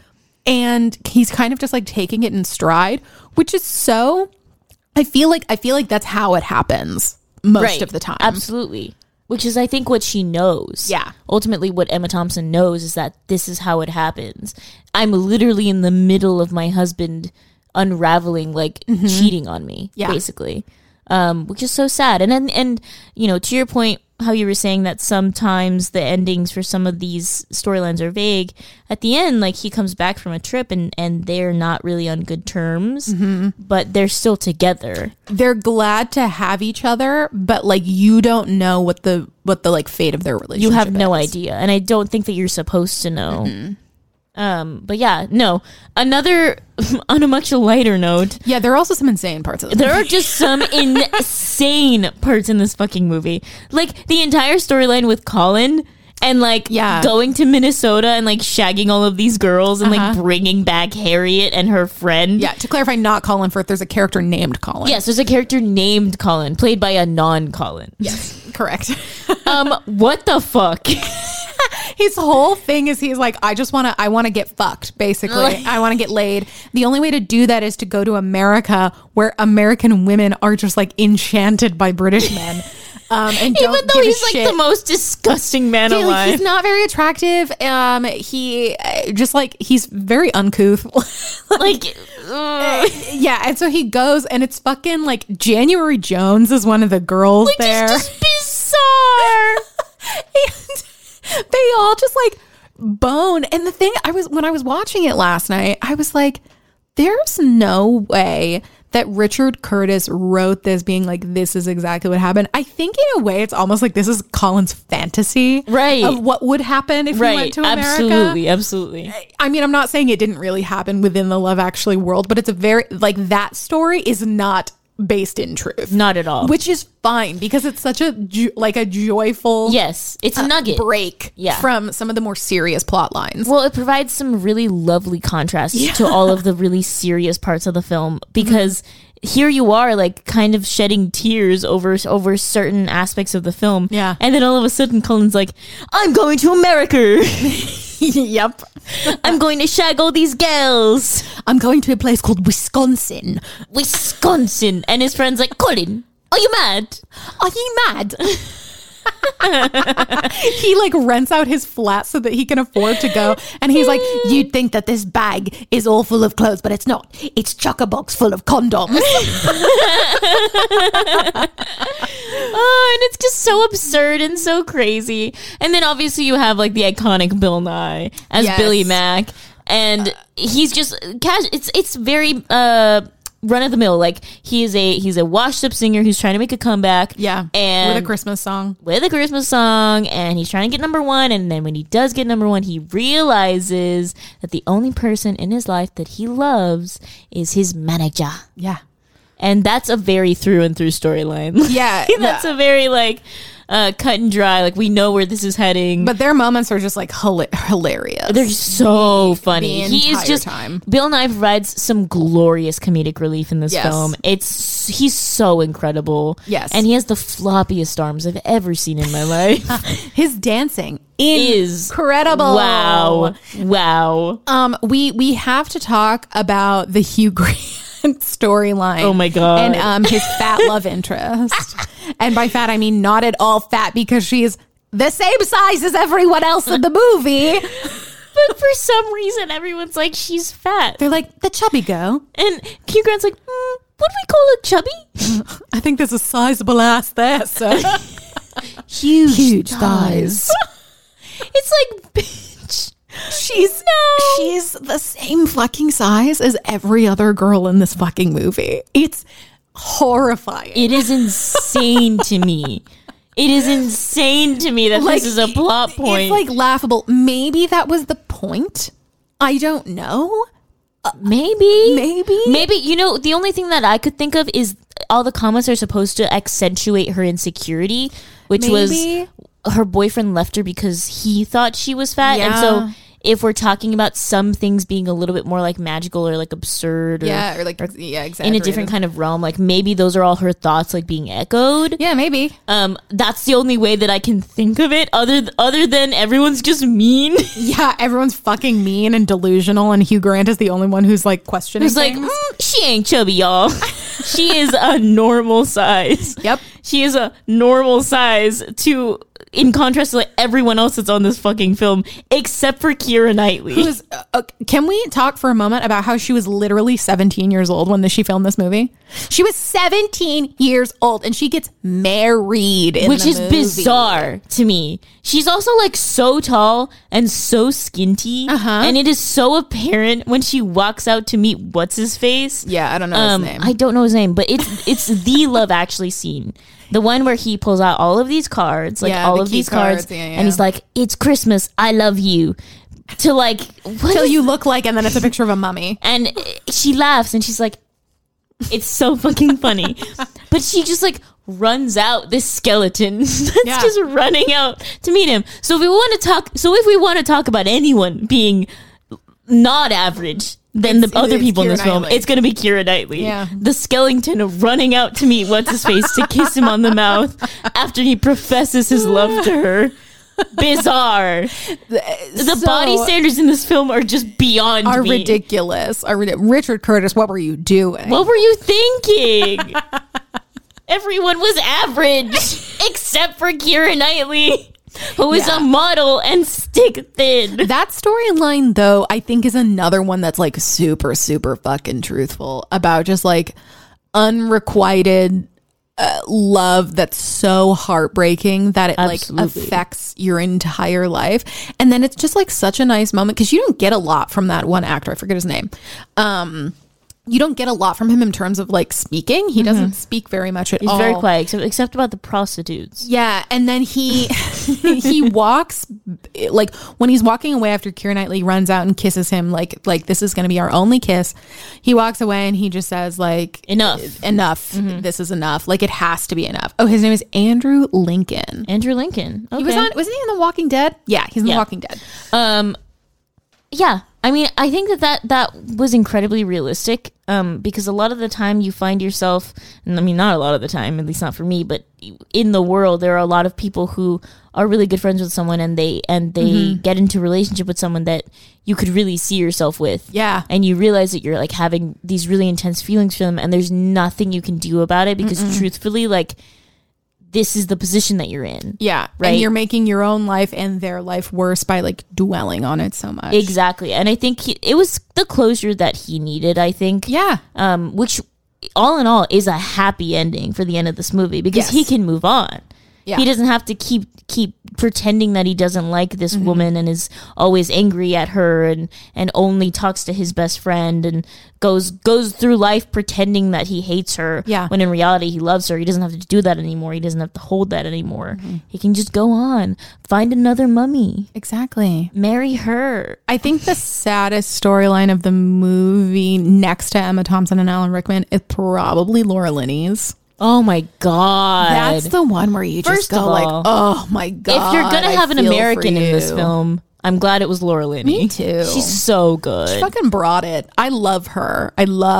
Speaker 1: and he's kind of just like taking it in stride, which is so. I feel like that's how it happens most of the time.
Speaker 2: Absolutely. Which is, I think, what she knows.
Speaker 1: Yeah.
Speaker 2: Ultimately, what Emma Thompson knows is that this is how it happens. I'm literally in the middle of my husband unraveling, like, cheating on me, basically. Which is so sad. And you know, to your point, how you were saying that sometimes the endings for some of these storylines are vague. At the end, like, he comes back from a trip and they're not really on good terms, but they're still together.
Speaker 1: They're glad to have each other, but like you don't know what the like fate of their relationship is.
Speaker 2: You have no idea, and I don't think that you're supposed to know. But yeah, no. Another, on a much lighter note.
Speaker 1: Yeah, there are also some insane parts of it.
Speaker 2: There are just some insane parts in this fucking movie. Like, the entire storyline with Colin and, like, going to Minnesota and, like, shagging all of these girls and, like, bringing back Harriet and her friend.
Speaker 1: Yeah, to clarify, not Colin Firth. There's a character named Colin.
Speaker 2: Yes, there's a character named Colin, played by a non-Colin.
Speaker 1: Yes, correct.
Speaker 2: What the fuck?
Speaker 1: His whole thing is he's like, I want to get fucked, basically. I want to get laid. The only way to do that is to go to America, where American women are just like enchanted by British men. And don't
Speaker 2: even though
Speaker 1: give a
Speaker 2: he's like
Speaker 1: shit.
Speaker 2: the most disgusting man
Speaker 1: Like,
Speaker 2: alive.
Speaker 1: he's not very attractive. He just like, he's very uncouth. Yeah, and so he goes, and it's fucking like January Jones is one of the girls there.
Speaker 2: Which is just bizarre.
Speaker 1: And they all just like bone. And the thing, when I was watching it last night, I was like, there's no way that Richard Curtis wrote this being like, this is exactly what happened. I think in a way it's almost like this is Colin's fantasy,
Speaker 2: right,
Speaker 1: of what would happen if he went to America.
Speaker 2: Absolutely.
Speaker 1: I mean, I'm not saying it didn't really happen within the Love Actually world, but it's a very, like, that story is not based in truth.
Speaker 2: Not at all.
Speaker 1: Which is fine, because it's such a joyful,
Speaker 2: yes, it's a nugget
Speaker 1: break from some of the more serious plot lines.
Speaker 2: Well, it provides some really lovely contrast to all of the really serious parts of the film, because here you are, like, kind of shedding tears over certain aspects of the film, and then all of a sudden Colin's like, I'm going to America.
Speaker 1: Yep.
Speaker 2: I'm going to shag all these girls.
Speaker 1: I'm going to a place called Wisconsin.
Speaker 2: And his friend's like, Colin, are you mad?
Speaker 1: Are you mad? He like rents out his flat so that he can afford to go, and he's like, you'd think that this bag is all full of clothes, but it's not. It's chock-a-box full of condoms.
Speaker 2: Oh, and it's just so absurd and so crazy. And then obviously you have like the iconic Bill Nye as Billy Mack, and he's just it's very run of the mill. Like, he's a washed up singer who's trying to make a comeback.
Speaker 1: Yeah.
Speaker 2: And
Speaker 1: with a Christmas song.
Speaker 2: And he's trying to get number one. And then when he does get number one, he realizes that the only person in his life that he loves is his manager.
Speaker 1: Yeah.
Speaker 2: And that's a very through and through storyline.
Speaker 1: Yeah.
Speaker 2: That's a very like cut and dry. Like, we know where this is heading.
Speaker 1: But their moments are just like hilarious.
Speaker 2: They're just so funny.
Speaker 1: He is just time.
Speaker 2: Bill Nye provides some glorious comedic relief in this film. He's so incredible.
Speaker 1: Yes.
Speaker 2: And he has the floppiest arms I've ever seen in my life.
Speaker 1: His dancing is incredible.
Speaker 2: Wow.
Speaker 1: We have to talk about the Hugh Grant storyline.
Speaker 2: Oh my god.
Speaker 1: And his fat love interest. And by fat I mean not at all fat, because she's the same size as everyone else in the movie.
Speaker 2: But for some reason everyone's like, she's fat.
Speaker 1: They're like, the chubby girl.
Speaker 2: And Hugh Grant's like, what do we call it, chubby?
Speaker 1: I think there's a sizable ass there, so
Speaker 2: huge thighs. It's like, bitch.
Speaker 1: She's the same fucking size as every other girl in this fucking movie. It's horrifying.
Speaker 2: It is insane to me. It is insane to me that this is a plot point.
Speaker 1: It's like laughable. Maybe that was the point. I don't know.
Speaker 2: Maybe. You know, the only thing that I could think of is all the comments are supposed to accentuate her insecurity, which was her boyfriend left her because he thought she was fat.
Speaker 1: Yeah.
Speaker 2: And so if we're talking about some things being a little bit more like magical or like absurd or
Speaker 1: exactly
Speaker 2: in a different kind of realm, like maybe those are all her thoughts like being echoed.
Speaker 1: Yeah, maybe.
Speaker 2: That's the only way that I can think of it, other than everyone's just mean.
Speaker 1: Yeah, everyone's fucking mean and delusional, and Hugh Grant is the only one who's like questioning
Speaker 2: Who's like, she ain't chubby, y'all. She is a normal size.
Speaker 1: Yep.
Speaker 2: She is a normal size in contrast to like everyone else that's on this fucking film, except for Keira Knightley.
Speaker 1: Can we talk for a moment about how she was literally 17 years old when she filmed this movie? She was 17 years old and she gets married in
Speaker 2: which
Speaker 1: the
Speaker 2: is
Speaker 1: movie.
Speaker 2: Bizarre to me. She's also like so tall and so skinty, and it is so apparent when she walks out to meet what's his face.
Speaker 1: Yeah, I don't know his name.
Speaker 2: I don't know his name, but it's the Love Actually scene. The one where he pulls out all of these cards, like all of these cards, and he's like, "It's Christmas, I love you." To like,
Speaker 1: till you look like, and then it's a picture of a mummy.
Speaker 2: And she laughs, and she's like, "It's so fucking funny," but she just like runs out this skeleton that's just running out to meet him. So if we want to talk about anyone being not average than the other people in this film, it's going to be Keira Knightley.
Speaker 1: Yeah.
Speaker 2: The skeleton running out to meet what's-his-face to kiss him on the mouth after he professes his love to her. Bizarre. The body standards in this film are just beyond me.
Speaker 1: Ridiculous. Richard Curtis, what were you doing?
Speaker 2: What were you thinking? Everyone was average except for Keira Knightley, who is a model and stick thin.
Speaker 1: That storyline, though, I think is another one that's like super, super fucking truthful about just like unrequited love that's so heartbreaking that it
Speaker 2: Absolutely.
Speaker 1: like affects your entire life. And then it's just like such a nice moment because you don't get a lot from that one actor. I forget his name. You don't get a lot from him in terms of like speaking. He doesn't speak very much at all.
Speaker 2: He's very quiet, except about the prostitutes.
Speaker 1: Yeah, and then he walks like when he's walking away after Keira Knightley runs out and kisses him like this is going to be our only kiss. He walks away and he just says like enough. This is enough. Like it has to be enough. Oh, his name is Andrew Lincoln.
Speaker 2: Andrew Lincoln. Okay.
Speaker 1: Wasn't he in The Walking Dead? Yeah, he's in The Walking Dead.
Speaker 2: Yeah. I mean, I think that was incredibly realistic because a lot of the time you find yourself, and I mean, not a lot of the time, at least not for me, but in the world, there are a lot of people who are really good friends with someone and they get into a relationship with someone that you could really see yourself with.
Speaker 1: Yeah.
Speaker 2: And you realize that you're like having these really intense feelings for them and there's nothing you can do about it because truthfully, like, this is the position that you're in.
Speaker 1: Yeah.
Speaker 2: Right.
Speaker 1: And you're making your own life and their life worse by like dwelling on it so much.
Speaker 2: Exactly. And I think it was the closure that he needed, I think.
Speaker 1: Yeah.
Speaker 2: Which all in all is a happy ending for the end of this movie because he can move on. Yeah. He doesn't have to keep pretending that he doesn't like this woman and is always angry at her and only talks to his best friend and goes through life pretending that he hates her when in reality he loves her. He doesn't have to do that anymore. He doesn't have to hold that anymore. He can just go on, find another mummy.
Speaker 1: Exactly.
Speaker 2: Marry her.
Speaker 1: I think the saddest storyline of the movie next to Emma Thompson and Alan Rickman is probably Laura Linney's.
Speaker 2: Oh my God.
Speaker 1: That's the one where you just go like, oh my God.
Speaker 2: If you're going to have an American in this film, I'm glad it was Laura Linney.
Speaker 1: Me too.
Speaker 2: She's so good.
Speaker 1: She fucking brought it. I love her.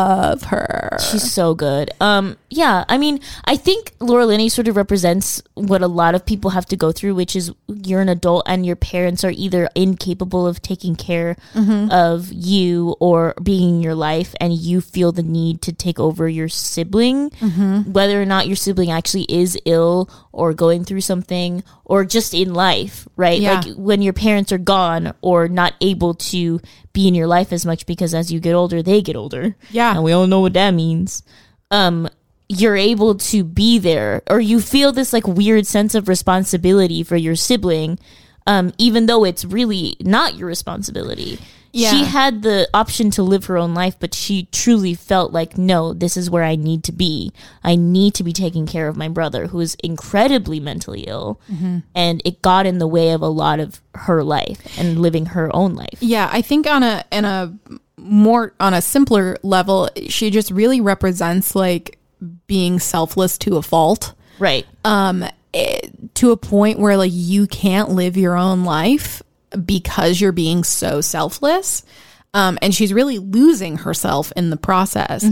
Speaker 2: She's so good. Yeah, I mean, I think Laura Linney sort of represents what a lot of people have to go through, which is you're an adult and your parents are either incapable of taking care of you or being in your life, and you feel the need to take over your sibling, whether or not your sibling actually is ill or going through something or just in life, right?
Speaker 1: Yeah.
Speaker 2: Like when your parents are gone or not able to be in your life as much because as you get older, they get older.
Speaker 1: Yeah.
Speaker 2: And we all know what that means. You're able to be there, or you feel this like weird sense of responsibility for your sibling, even though it's really not your responsibility.
Speaker 1: Yeah.
Speaker 2: She had the option to live her own life, but she truly felt like, no, this is where I need to be. I need to be taking care of my brother, who is incredibly mentally ill. And it got in the way of a lot of her life and living her own life.
Speaker 1: Yeah, I think on a simpler level, she just really represents like being selfless to a fault.
Speaker 2: Right.
Speaker 1: To a point where like you can't live your own life because you're being so selfless. And she's really losing herself in the process.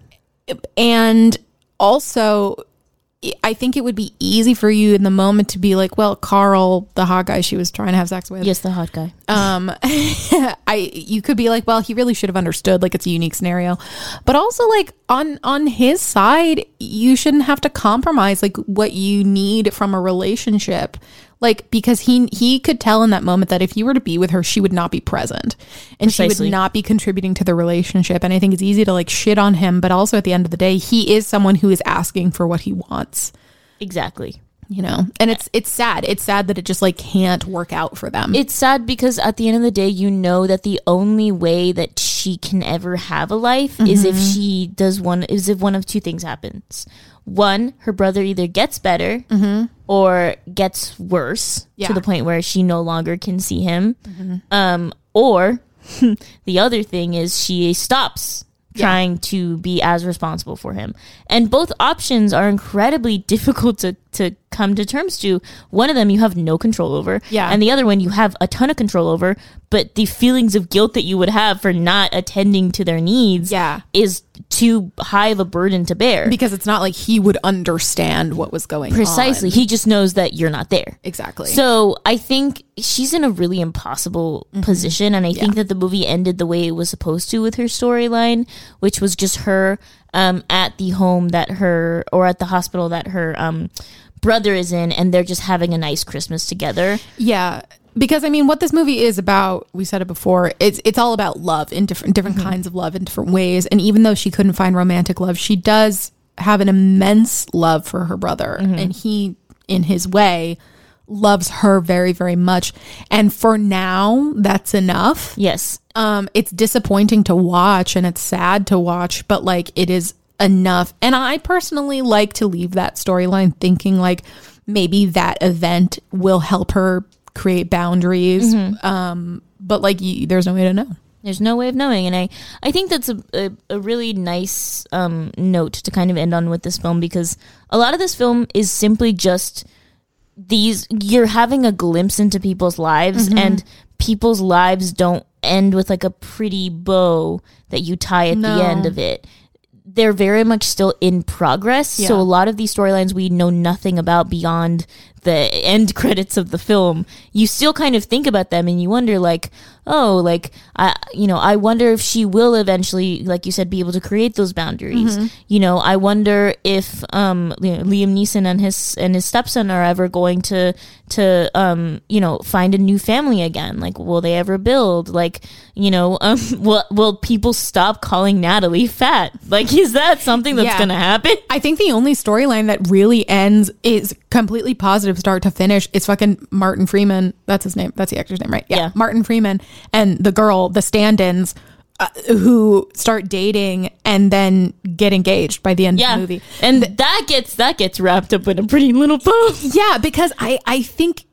Speaker 1: And also, I think it would be easy for you in the moment to be like, well, Carl, the hot guy she was trying to have sex with.
Speaker 2: Yes, the hot guy.
Speaker 1: You could be like, well, he really should have understood, like it's a unique scenario. But also like on his side, you shouldn't have to compromise like what you need from a relationship. Like, because he could tell in that moment that if you were to be with her, she would not be present and she would not be contributing to the relationship. And I think it's easy to like shit on him, but also at the end of the day, he is someone who is asking for what he wants.
Speaker 2: Exactly.
Speaker 1: You know, and it's sad. It's sad that it just like can't work out for them.
Speaker 2: It's sad because at the end of the day, you know that the only way that she can ever have a life is if she if one of two things happens. One, her brother either gets better or gets worse to the point where she no longer can see him. Or the other thing is she stops trying to be as responsible for him. And both options are incredibly difficult to come to terms to. One of them you have no control over. And the other one you have a ton of control over, but the feelings of guilt that you would have for not attending to their needs is too high of a burden to bear.
Speaker 1: Because it's not like he would understand what was going on.
Speaker 2: Precisely. He just knows that you're not there.
Speaker 1: Exactly.
Speaker 2: So I think she's in a really impossible position. And I think that the movie ended the way it was supposed to with her storyline, which was just her at the home that at the hospital that her brother is in, and they're just having a nice Christmas together.
Speaker 1: Yeah. Because I mean, what this movie is about, we said it before, it's all about love in different kinds of love in different ways. And even though she couldn't find romantic love, she does have an immense love for her brother. And he, in his way, loves her very, very much. And for now, that's enough.
Speaker 2: Yes.
Speaker 1: It's disappointing to watch and it's sad to watch, but like it is enough. And I personally like to leave that storyline thinking like maybe that event will help her create boundaries. But like there's no way to know.
Speaker 2: There's no way of knowing. And I think that's a really nice note to kind of end on with this film, because a lot of this film is simply just you're having a glimpse into people's lives, and people's lives don't end with like a pretty bow that you tie at the end of it. They're very much still in progress. So a lot of these storylines we know nothing about beyond the end credits of the film. You still kind of think about them and you wonder like, oh, like, I wonder if she will eventually, like you said, be able to create those boundaries. You know, I wonder if Liam Neeson and his stepson are ever going to find a new family again. Like, will they ever build? Like, will people stop calling Natalie fat? Like, is that something that's going to happen?
Speaker 1: I think the only storyline that really ends is completely positive start to finish. It's fucking Martin Freeman. That's his name. That's the actor's name, right? Yeah. Martin Freeman and the girl, the stand-ins, who start dating and then get engaged by the end of the movie.
Speaker 2: And that gets wrapped up in a pretty little bow.
Speaker 1: Yeah, because I think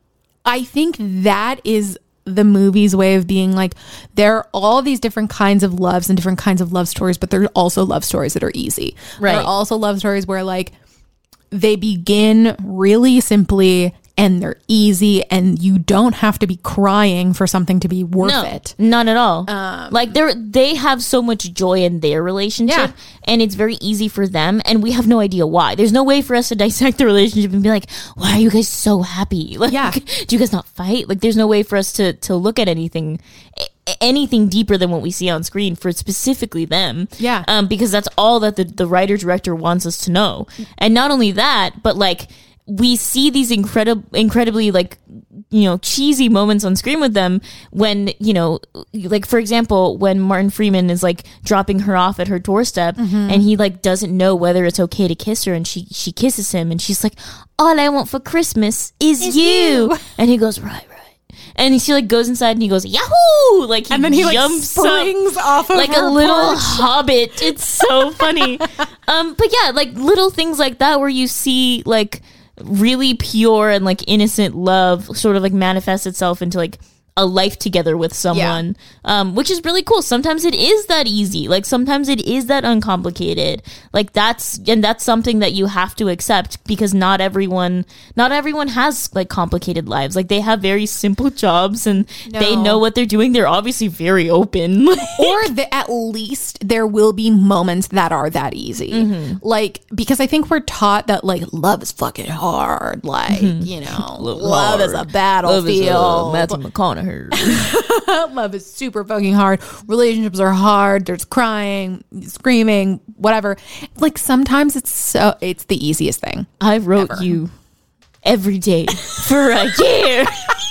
Speaker 1: that is the movie's way of being like, there are all these different kinds of loves and different kinds of love stories, but there are also love stories that are easy. Right. There are also love stories where like they begin really simply and they're easy and you don't have to be crying for something to be worth it.
Speaker 2: Not at all. Like they have so much joy in their relationship and it's very easy for them and we have no idea why. There's no way for us to dissect the relationship and be like, why are you guys so happy? Like, do you guys not fight? Like, there's no way for us to look at anything deeper than what we see on screen for specifically them. Yeah. Because that's all that the writer director wants us to know. And not only that, but like, we see these incredibly like, cheesy moments on screen with them when, like for example, when Martin Freeman is like dropping her off at her doorstep and he like doesn't know whether it's okay to kiss her and she kisses him and she's like, all I want for Christmas is you. And he goes, right. And she like goes inside and he goes, Yahoo! Like he
Speaker 1: And then he like
Speaker 2: jumps
Speaker 1: springs
Speaker 2: up
Speaker 1: off of
Speaker 2: like
Speaker 1: her
Speaker 2: a little
Speaker 1: porch.
Speaker 2: hobbit. It's so funny. But yeah, like little things like that where you see like really pure and like innocent love sort of like manifest itself into like a life together with someone, which is really cool. Sometimes it is that easy. Like sometimes it is that uncomplicated. Like that's something that you have to accept because not everyone has like complicated lives. Like they have very simple jobs and they know what they're doing. They're obviously very open.
Speaker 1: Or at least there will be moments that are that easy. Like, because I think we're taught that like love is fucking hard. Like, you know, love is a battlefield.
Speaker 2: Matthew McConaughey.
Speaker 1: Love is super fucking hard. Relationships are hard. There's crying, screaming, whatever. Like sometimes it's the easiest thing.
Speaker 2: I wrote
Speaker 1: ever.
Speaker 2: you every day for a year.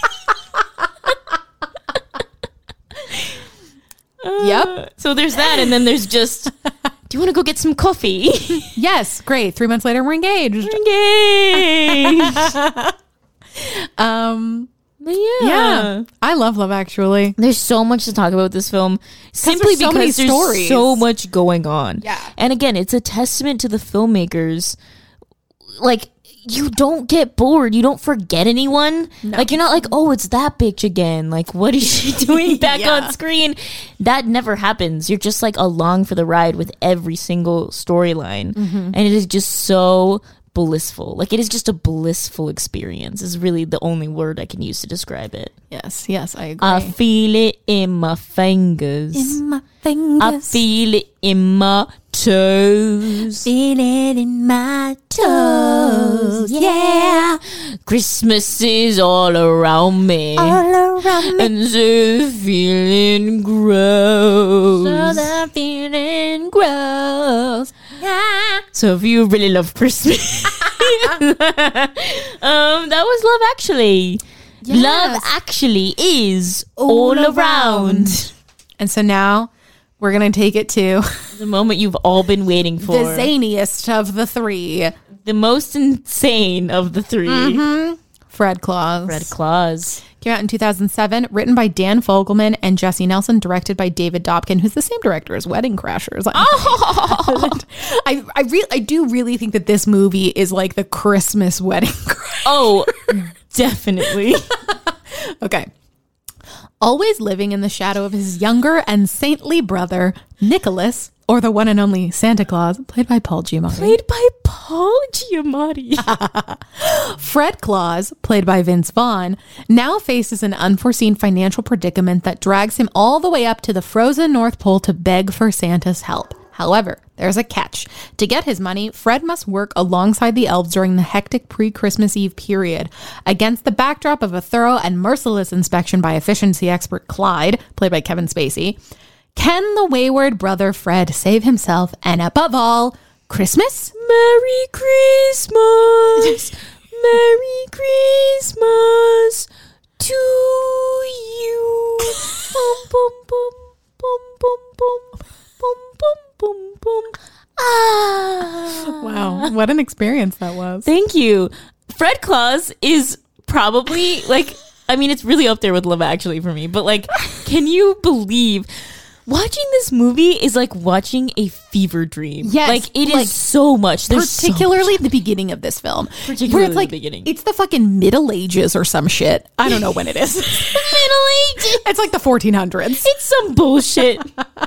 Speaker 1: Yep.
Speaker 2: So there's that, and then there's just, do you want to go get some coffee?
Speaker 1: Yes. Great. 3 months later, we're engaged.
Speaker 2: But
Speaker 1: Yeah. I love Love Actually.
Speaker 2: There's so much to talk about with this film simply
Speaker 1: there's so many
Speaker 2: because there's
Speaker 1: stories.
Speaker 2: so much going on.
Speaker 1: Yeah.
Speaker 2: And again, it's a testament to the filmmakers. Like, you don't get bored. You don't forget anyone.
Speaker 1: No.
Speaker 2: Like, you're not like, oh, it's that bitch again. Like, what is she doing back
Speaker 1: Yeah.
Speaker 2: on screen? That never happens. You're just like along for the ride with every single storyline. And it is just so blissful. Like, it is just a blissful experience is really the only word I can use to describe it.
Speaker 1: Yes. Yes. I agree.
Speaker 2: I feel it in my fingers.
Speaker 1: in my fingers.
Speaker 2: I feel it in my toes.
Speaker 1: Feel it in my toes. Yeah.
Speaker 2: Christmas is all around me.
Speaker 1: All around me.
Speaker 2: And so feeling gross.
Speaker 1: I'm feeling gross. Yeah.
Speaker 2: So if you really love Christmas, that was Love Actually.
Speaker 1: Yes.
Speaker 2: Love Actually is all around.
Speaker 1: And so now we're going to take it to
Speaker 2: The moment you've all been waiting for.
Speaker 1: the zaniest of the three.
Speaker 2: The most insane of the three.
Speaker 1: Fred Claus.
Speaker 2: Red Claus.
Speaker 1: Came out in 2007, written by Dan Fogelman and Jesse Nelson, directed by David Dobkin, who's the same director as Wedding Crashers. I do really think that this movie is like the Christmas Wedding Crashers.
Speaker 2: Oh, definitely.
Speaker 1: Okay. Always living in the shadow of his younger and saintly brother, Nicholas, or the one and only Santa Claus, played by Paul Giamatti.
Speaker 2: Played by Paul Giamatti.
Speaker 1: Fred Claus, played by Vince Vaughn, now faces an unforeseen financial predicament that drags him all the way up to the frozen North Pole to beg for Santa's help. However, there's a catch. To get his money, Fred must work alongside the elves during the hectic pre-Christmas Eve period. Against the backdrop of a thorough and merciless inspection by efficiency expert Clyde, played by Kevin Spacey, can the wayward brother Fred save himself and, above all, Christmas?
Speaker 2: Merry Christmas. Merry Christmas to you. Bum, bum, bum, bum, bum, bum, bum, bum, bum, bum. Ah.
Speaker 1: Wow, what an experience that was.
Speaker 2: Thank you. Fred Claus is probably like, I mean, it's really up there with Love Actually for me, but like, can you believe watching this movie is like watching a fever dream?
Speaker 1: Yes,
Speaker 2: like it
Speaker 1: like,
Speaker 2: is so much. There's so
Speaker 1: particularly the beginning of this film.
Speaker 2: Particularly
Speaker 1: where it's like,
Speaker 2: the beginning.
Speaker 1: It's the fucking Middle Ages or some shit. I don't know when it is.
Speaker 2: Middle Ages.
Speaker 1: It's like the 1400s.
Speaker 2: It's some bullshit.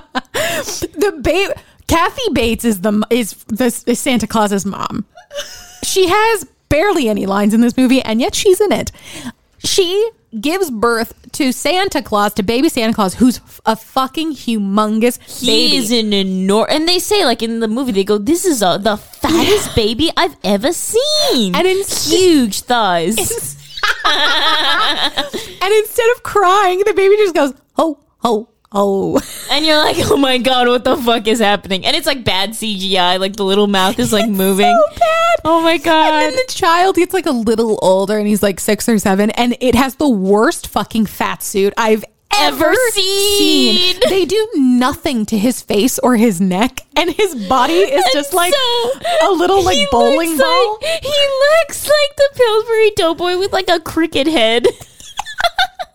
Speaker 1: Kathy Bates is Santa Claus's mom. She has barely any lines in this movie, and yet she's in it. She gives birth to Santa Claus, to baby Santa Claus, who's a fucking humongous baby.
Speaker 2: He is an enormous, and they say like in the movie, they go, "This is the fattest baby I've ever seen,"
Speaker 1: And
Speaker 2: huge thighs.
Speaker 1: And instead of crying, the baby just goes, "Ho, ho, ho."
Speaker 2: And you're like, oh my God, what the fuck is happening? And it's like bad CGI, like the little mouth is like moving.
Speaker 1: So bad.
Speaker 2: Oh my God.
Speaker 1: And then the child gets like a little older and he's like 6 or 7 and it has the worst fucking fat suit I've ever seen. They do nothing to his face or his neck and his body is just like a little like bowling ball.
Speaker 2: He looks like the Pillsbury Doughboy with like a crooked head.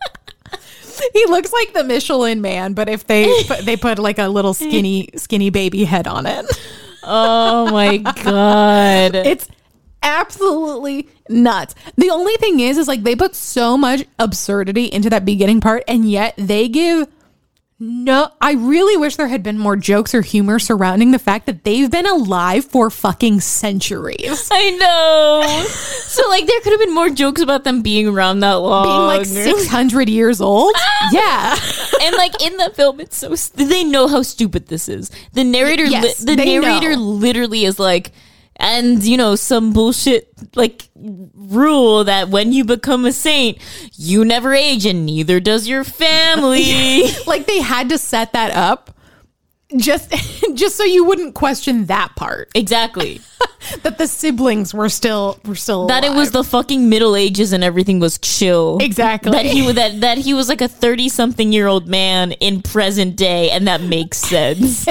Speaker 1: He looks like the Michelin Man, but if they put like a little skinny baby head on it.
Speaker 2: Oh my God.
Speaker 1: It's absolutely nuts. The only thing is like they put so much absurdity into that beginning part, and yet they give no. I really wish there had been more jokes or humor surrounding the fact that they've been alive for fucking centuries.
Speaker 2: I know. So like there could have been more jokes about them being around that long.
Speaker 1: Being like 600 years old. Yeah.
Speaker 2: And like in the film, it's so they know how stupid this is. The narrator,
Speaker 1: Yes,
Speaker 2: the
Speaker 1: they
Speaker 2: narrator
Speaker 1: know.
Speaker 2: literally is like, and you know, some bullshit like rule that when you become a saint, you never age and neither does your family.
Speaker 1: Like they had to set that up just so you wouldn't question that part.
Speaker 2: Exactly.
Speaker 1: That the siblings were still
Speaker 2: That it
Speaker 1: alive.
Speaker 2: was the fucking Middle Ages and everything was chill.
Speaker 1: Exactly.
Speaker 2: That he was like a 30-something-year-old man in present day, and that makes sense.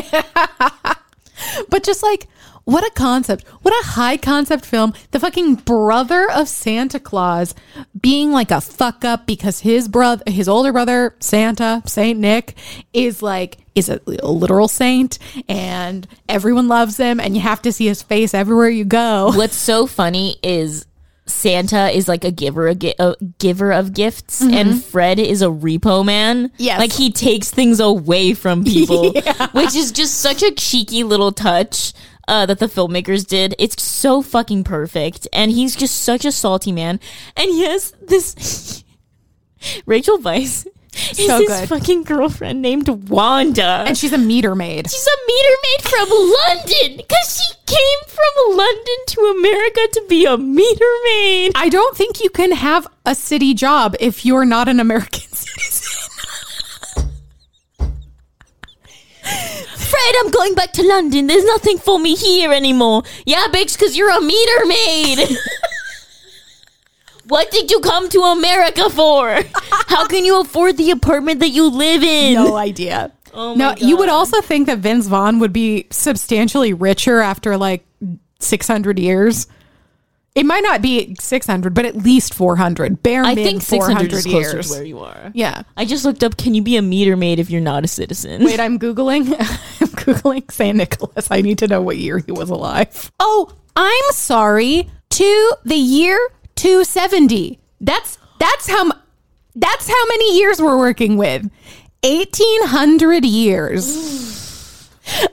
Speaker 1: But just like, what a concept. What a high concept film. The fucking brother of Santa Claus being like a fuck up because his older brother, Santa, Saint Nick, is a literal saint and everyone loves him and you have to see his face everywhere you go.
Speaker 2: What's so funny is Santa is like a giver of gifts, and Fred is a repo man.
Speaker 1: Yes.
Speaker 2: Like he takes things away from people, which is just such a cheeky little touch that the filmmakers did. It's so fucking perfect, and he's just such a salty man. And he has this Rachel Weisz is
Speaker 1: So
Speaker 2: his
Speaker 1: good.
Speaker 2: fucking girlfriend named Wanda.
Speaker 1: And she's a meter maid.
Speaker 2: She's a meter maid from London because she came from London to America to be a meter maid.
Speaker 1: I don't think you can have a city job if you're not an American citizen.
Speaker 2: Fred, I'm going back to London. There's nothing for me here anymore. Yeah, bitch, because you're a meter maid. What did you come to America for? How can you afford the apartment that you live in?
Speaker 1: No idea.
Speaker 2: Oh
Speaker 1: No,
Speaker 2: my
Speaker 1: you would
Speaker 2: God.
Speaker 1: also think that Vince Vaughn would be substantially richer after like 600 years. It might not be 600, but at least 400. Bare
Speaker 2: I
Speaker 1: min
Speaker 2: think 600
Speaker 1: 400
Speaker 2: is closer
Speaker 1: years.
Speaker 2: to where you are.
Speaker 1: Yeah.
Speaker 2: I just looked up, can you be a meter maid if you're not a citizen?
Speaker 1: Wait, I'm Googling. I'm Googling St. Nicholas. I need to know what year he was alive. Oh, I'm sorry. To the year 270. That's how many years we're working with. 1,800 years.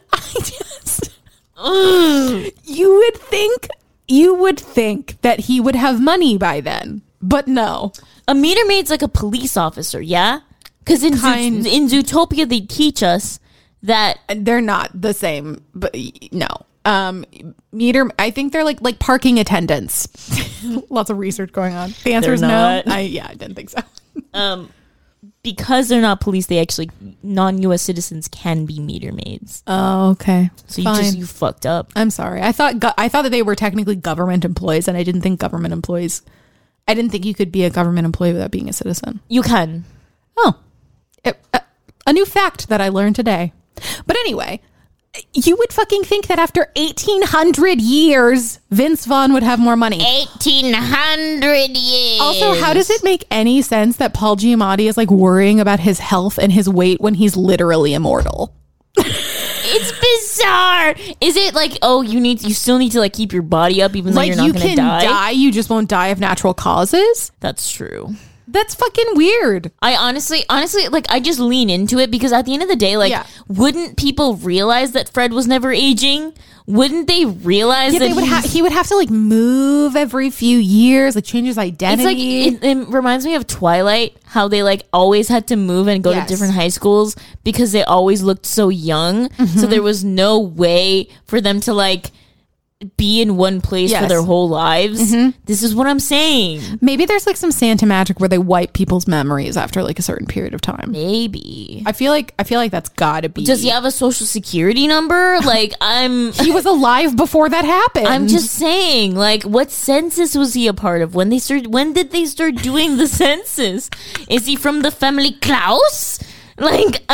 Speaker 1: You would think that he would have money by then, but no.
Speaker 2: A meter maid's like a police officer, yeah? Because in Zootopia, they teach us that
Speaker 1: They're not the same, but no. Meter, I think they're like parking attendants. Lots of research going on. The answer
Speaker 2: They're
Speaker 1: is
Speaker 2: not.
Speaker 1: no. I didn't think so.
Speaker 2: because they're not police, they actually, non-US citizens can be meter maids.
Speaker 1: Oh, okay.
Speaker 2: So
Speaker 1: Fine.
Speaker 2: you fucked up.
Speaker 1: I'm sorry. I thought that they were technically government employees, and I didn't think government employees. I didn't think you could be a government employee without being a citizen.
Speaker 2: You can.
Speaker 1: Oh, a new fact that I learned today. But anyway, you would fucking think that after 1,800 years, Vince Vaughn would have more money.
Speaker 2: 1,800 years.
Speaker 1: Also, how does it make any sense that Paul Giamatti is like worrying about his health and his weight when he's literally immortal?
Speaker 2: It's bizarre. Is it like, oh, you still need to like keep your body up even though
Speaker 1: Like
Speaker 2: you're not
Speaker 1: you
Speaker 2: going to
Speaker 1: can
Speaker 2: die?
Speaker 1: die, you just won't die of natural causes?
Speaker 2: That's true.
Speaker 1: That's fucking weird.
Speaker 2: I honestly, like, I just lean into it because at the end of the day, like,
Speaker 1: Yeah.
Speaker 2: wouldn't people realize that Fred was never aging? Wouldn't they realize
Speaker 1: Yeah,
Speaker 2: that
Speaker 1: he would have to like move every few years, like change his
Speaker 2: It's
Speaker 1: identity.
Speaker 2: like it reminds me of Twilight, how they like always had to move and go
Speaker 1: Yes.
Speaker 2: to different high schools because they always looked so young.
Speaker 1: Mm-hmm.
Speaker 2: So there was no way for them to like be in one place for
Speaker 1: Yes.
Speaker 2: their whole lives. This is what I'm saying.
Speaker 1: Maybe there's like some Santa magic where they wipe people's memories after like a certain period of time.
Speaker 2: Maybe.
Speaker 1: I feel like that's gotta be.
Speaker 2: Does he have a social security number? Like
Speaker 1: He was alive before that happened.
Speaker 2: I'm just saying, like, what census was he a part of? When did they start doing the census? Is he from the family Klaus? Like,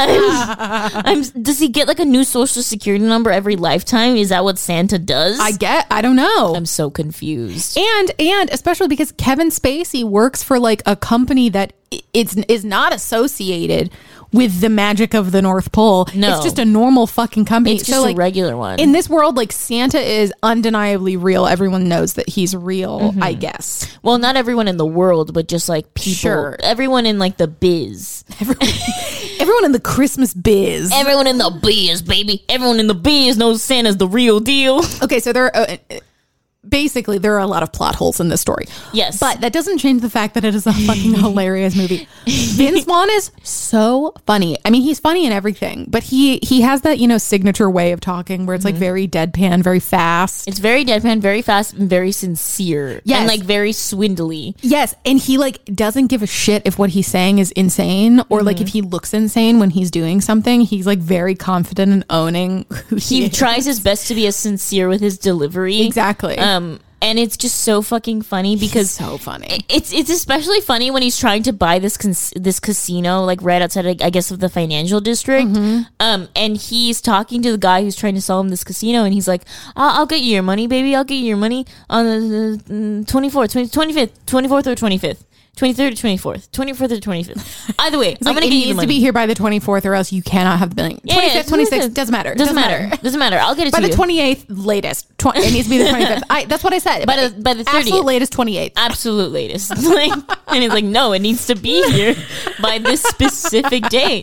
Speaker 2: does he get like a new social security number every lifetime? Is that what Santa does?
Speaker 1: I don't know.
Speaker 2: I'm so confused.
Speaker 1: And especially because Kevin Spacey works for like a company that is not associated with the magic of the North Pole.
Speaker 2: No.
Speaker 1: It's just a normal fucking company.
Speaker 2: It's just
Speaker 1: like,
Speaker 2: a regular one.
Speaker 1: In this world, like Santa is undeniably real. Everyone knows that he's real, I guess.
Speaker 2: Well, not everyone in the world, but just like people.
Speaker 1: Sure.
Speaker 2: Everyone in like the biz.
Speaker 1: Everyone in the Christmas biz.
Speaker 2: Everyone in the biz, baby. Everyone in the biz knows Santa's the real deal.
Speaker 1: Okay, so there are... basically, there are a lot of plot holes in this story.
Speaker 2: Yes.
Speaker 1: But that doesn't change the fact that it is a fucking hilarious movie. Vince Vaughn is so funny. I mean, he's funny in everything, but he has that, signature way of talking where it's like very deadpan, very fast.
Speaker 2: It's very deadpan, very fast, and very sincere.
Speaker 1: Yes.
Speaker 2: And like very swindly.
Speaker 1: Yes. And he like doesn't give a shit if what he's saying is insane or like if he looks insane when he's doing something. He's like very confident in owning who he is.
Speaker 2: Tries his best to be as sincere with his delivery.
Speaker 1: Exactly.
Speaker 2: And it's just so fucking funny because
Speaker 1: so funny.
Speaker 2: It's especially funny when he's trying to buy this casino like right outside, I guess, of the financial district. And he's talking to the guy who's trying to sell him this casino, and he's like, "I'll get you your money, baby. I'll get you your money on the 24th, 25th, 24th or 25th." 23rd or 24th, 24th or 25th. Either way, I'm going to get you the money. It needs
Speaker 1: to be here by the 24th or else you cannot have the billing. 25th, 26th, doesn't matter.
Speaker 2: Doesn't matter. I'll get it
Speaker 1: by
Speaker 2: to you.
Speaker 1: By the 28th latest. It needs to be the 25th. That's what I said.
Speaker 2: By the 30th.
Speaker 1: Absolute latest 28th.
Speaker 2: Absolute latest. And he's like, no, it needs to be here by this specific date.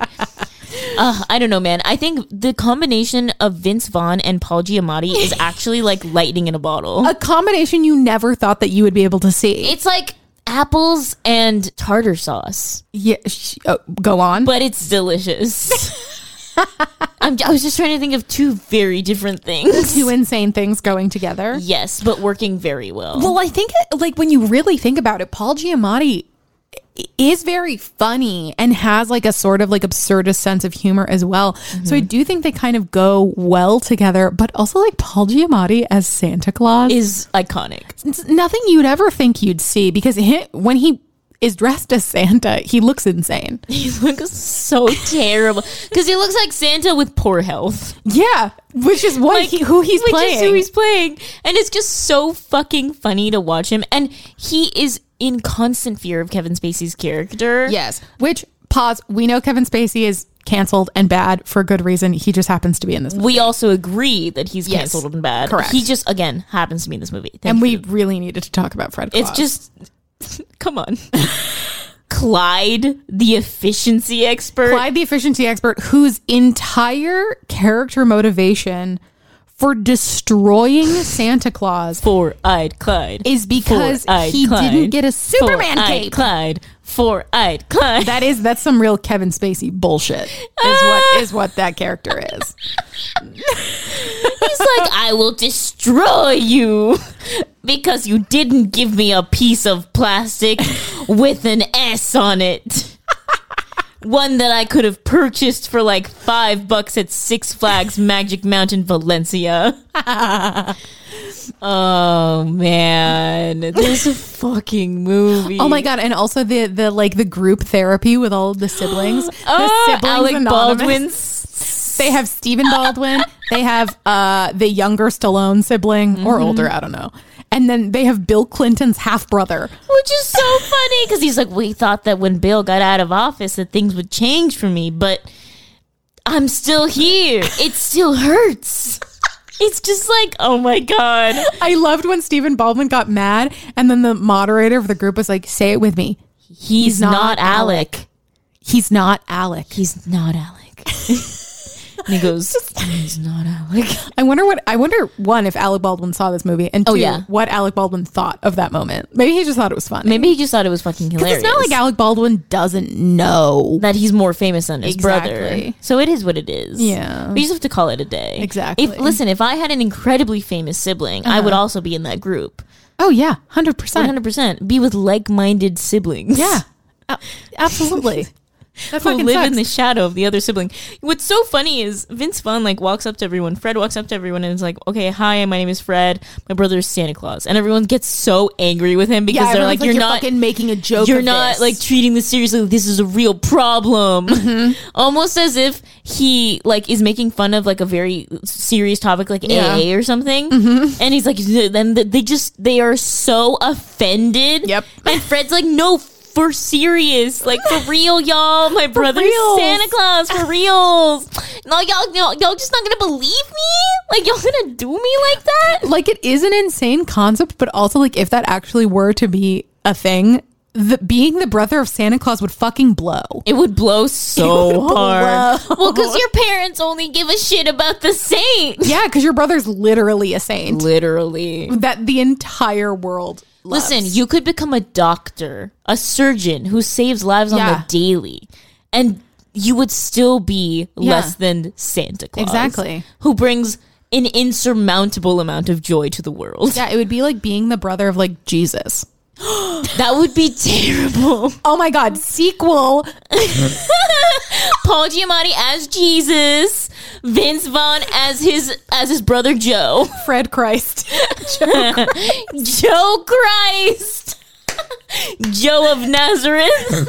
Speaker 2: I don't know, man. I think the combination of Vince Vaughn and Paul Giamatti is actually like lightning in a bottle.
Speaker 1: A combination you never thought that you would be able to see.
Speaker 2: It's like apples and tartar sauce.
Speaker 1: Yeah, go on.
Speaker 2: But it's delicious. I was just trying to think of two very different things.
Speaker 1: Two insane things going together.
Speaker 2: Yes, but working very well.
Speaker 1: Well, I think like when you really think about it, Paul Giamatti is very funny and has like a sort of like absurdist sense of humor as well. So I do think they kind of go well together, but also like Paul Giamatti as Santa Claus
Speaker 2: is iconic.
Speaker 1: It's nothing you'd ever think you'd see because when he is dressed as Santa, he looks insane.
Speaker 2: He looks so terrible because he looks like Santa with poor health.
Speaker 1: Yeah, which is what who he's playing.
Speaker 2: And it's just so fucking funny to watch him. And he is in constant fear of Kevin Spacey's character.
Speaker 1: Yes, which, pause, we know Kevin Spacey is canceled and bad for good reason. He just happens to be in this movie.
Speaker 2: We also agree that he's canceled and bad.
Speaker 1: Correct.
Speaker 2: He just, again, happens to be in this movie.
Speaker 1: And we really needed to talk about Fred Claus.
Speaker 2: It's just... Come on. Clyde, the efficiency expert.
Speaker 1: Clyde, the efficiency expert, whose entire character motivation for destroying Santa Claus
Speaker 2: Four-eyed Clyde
Speaker 1: is because he didn't get a Superman cape.
Speaker 2: Clyde. Four-eyed Clyde.
Speaker 1: That's some real Kevin Spacey bullshit. Is what that character is.
Speaker 2: He's like, I will destroy you because you didn't give me a piece of plastic with an S on it. One that I could have purchased for like $5 at Six Flags Magic Mountain, Valencia. Oh man, this fucking movie.
Speaker 1: Oh my god! And also the group therapy with all of the siblings. The siblings
Speaker 2: Alec
Speaker 1: Anonymous.
Speaker 2: Baldwin's.
Speaker 1: They have Stephen Baldwin. They have the younger Stallone sibling or older, I don't know. And then they have Bill Clinton's half brother,
Speaker 2: which is so funny because he's like, we thought that when Bill got out of office that things would change for me, but I'm still here. It still hurts. It's just like, oh my god.
Speaker 1: I loved when Stephen Baldwin got mad and then the moderator of the group was like, say it with me.
Speaker 2: He's not Alec.
Speaker 1: He's not Alec.
Speaker 2: He's not Alec. And he goes, he's not Alec.
Speaker 1: I wonder one, if Alec Baldwin saw this movie, and two, what Alec Baldwin thought of that moment. Maybe he just thought it was funny.
Speaker 2: Maybe he just thought it was fucking hilarious.
Speaker 1: It's not like Alec Baldwin doesn't know
Speaker 2: that he's more famous than his brother. So it is what it is.
Speaker 1: Yeah.
Speaker 2: We just have to call it a day.
Speaker 1: Exactly.
Speaker 2: If I had an incredibly famous sibling, I would also be in that group.
Speaker 1: Oh yeah, 100%.
Speaker 2: 100%. Be with like-minded siblings.
Speaker 1: Yeah. Absolutely. That
Speaker 2: who
Speaker 1: fucking
Speaker 2: live
Speaker 1: sucks.
Speaker 2: in the shadow of the other sibling. What's so funny is Vince Vaughn like walks up to everyone. Fred walks up to everyone and is like, "Okay, hi, my name is Fred. My brother is Santa Claus." And everyone gets so angry with him because they're
Speaker 1: everyone's
Speaker 2: like, "You're not
Speaker 1: fucking making a joke.
Speaker 2: You're
Speaker 1: of
Speaker 2: not
Speaker 1: this.
Speaker 2: like treating this seriously. This is a real problem." Almost as if he like is making fun of like a very serious topic like AA or something. And he's like, then they are so offended.
Speaker 1: Yep.
Speaker 2: And Fred's like, "No, for serious, like for real, y'all. My brother's
Speaker 1: reals.
Speaker 2: Santa Claus for reals. No, y'all just not gonna believe me? Like y'all gonna do me like that?"
Speaker 1: Like, it is an insane concept, but also like if that actually were to be a thing, being the brother of Santa Claus would fucking blow.
Speaker 2: It would blow so
Speaker 1: would
Speaker 2: hard.
Speaker 1: blow.
Speaker 2: Well, because your parents only give a shit about the saint.
Speaker 1: Yeah, because your brother's literally a saint
Speaker 2: Literally.
Speaker 1: that the entire world loves.
Speaker 2: Listen, you could become a doctor, a surgeon who saves lives on
Speaker 1: Yeah.
Speaker 2: the daily, and you would still be less than Santa Claus.
Speaker 1: Exactly.
Speaker 2: Who brings an insurmountable amount of joy to the world.
Speaker 1: Yeah, it would be like being the brother of like Jesus.
Speaker 2: That would be terrible.
Speaker 1: Oh my god, sequel.
Speaker 2: Paul Giamatti as Jesus, Vince Vaughn as his brother Joe.
Speaker 1: Fred Christ.
Speaker 2: Joe Christ. Joe of Nazareth.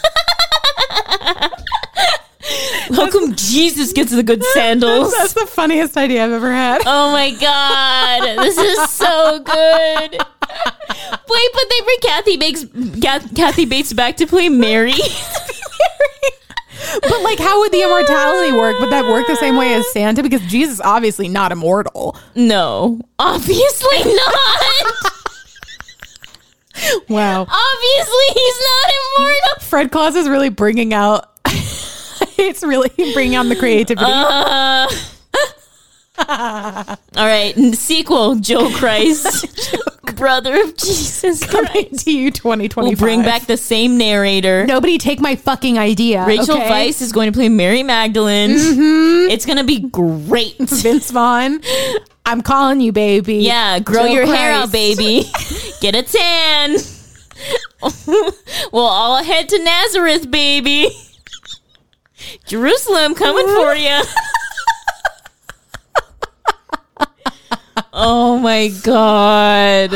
Speaker 2: How come Jesus gets the good sandals?
Speaker 1: That's the funniest idea I've ever had.
Speaker 2: Oh my god, this is so good. Wait, but they bring Kathy Bates back to play Mary.
Speaker 1: But like, how would the immortality work? Would that work the same way as Santa? Because Jesus is obviously not immortal.
Speaker 2: No, obviously not.
Speaker 1: Wow.
Speaker 2: Obviously he's not immortal.
Speaker 1: Fred Claus is really bringing out. It's really bringing out the creativity.
Speaker 2: All right, sequel, Joe Christ, brother of Jesus
Speaker 1: Coming
Speaker 2: Christ.
Speaker 1: to you 2025.
Speaker 2: We'll bring back the same narrator.
Speaker 1: Nobody take my fucking idea.
Speaker 2: Rachel
Speaker 1: okay?
Speaker 2: Weisz is going to play Mary Magdalene. It's going to be great.
Speaker 1: Vince Vaughn. I'm calling you, baby.
Speaker 2: Yeah, grow
Speaker 1: Joe
Speaker 2: your hair out,
Speaker 1: Christ.
Speaker 2: baby. Get a tan. We'll all head to Nazareth, baby. Jerusalem coming for you. Oh my god.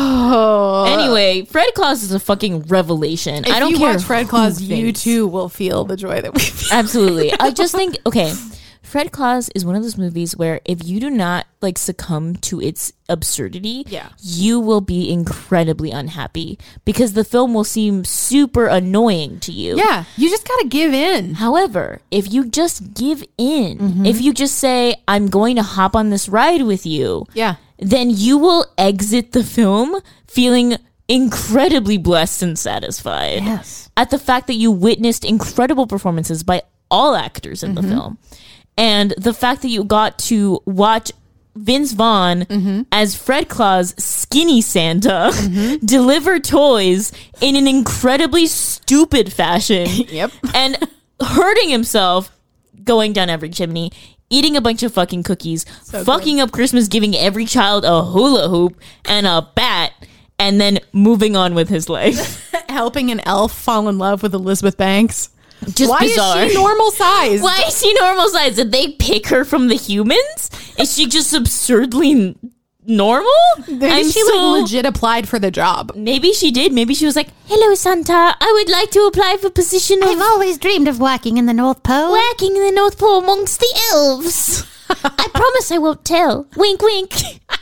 Speaker 2: Anyway, Fred Claus is a fucking revelation.
Speaker 1: If
Speaker 2: I don't
Speaker 1: you
Speaker 2: care
Speaker 1: watch Fred
Speaker 2: who
Speaker 1: Claus, you
Speaker 2: thinks.
Speaker 1: too will feel the joy that we feel.
Speaker 2: Absolutely. I just think, okay, Fred Claus is one of those movies where if you do not like succumb to its absurdity, you will be incredibly unhappy because the film will seem super annoying to you.
Speaker 1: Yeah, you just gotta give in.
Speaker 2: However, if you just give in, if you just say, "I'm going to hop on this ride with you,"
Speaker 1: Yeah.
Speaker 2: then you will exit the film feeling incredibly blessed and satisfied
Speaker 1: Yes.
Speaker 2: at the fact that you witnessed incredible performances by all actors in the film. And the fact that you got to watch Vince Vaughn as Fred Claus, skinny Santa, deliver toys in an incredibly stupid fashion.
Speaker 1: Yep.
Speaker 2: And hurting himself, going down every chimney, eating a bunch of fucking cookies, fucking up Christmas, giving every child a hula hoop and a bat, and then moving on with his life.
Speaker 1: Helping an elf fall in love with Elizabeth Banks.
Speaker 2: Just
Speaker 1: Why
Speaker 2: bizarre.
Speaker 1: is she normal size?
Speaker 2: Why is she normal size? Did they pick her from the humans? Is she just absurdly normal?
Speaker 1: Maybe she like legit applied for the job.
Speaker 2: Maybe she did. Maybe she was like, "Hello, Santa. I would like to apply for position of
Speaker 3: always dreamed of working in the North Pole.
Speaker 2: working in the North Pole amongst the elves. I promise I won't tell. Wink, wink."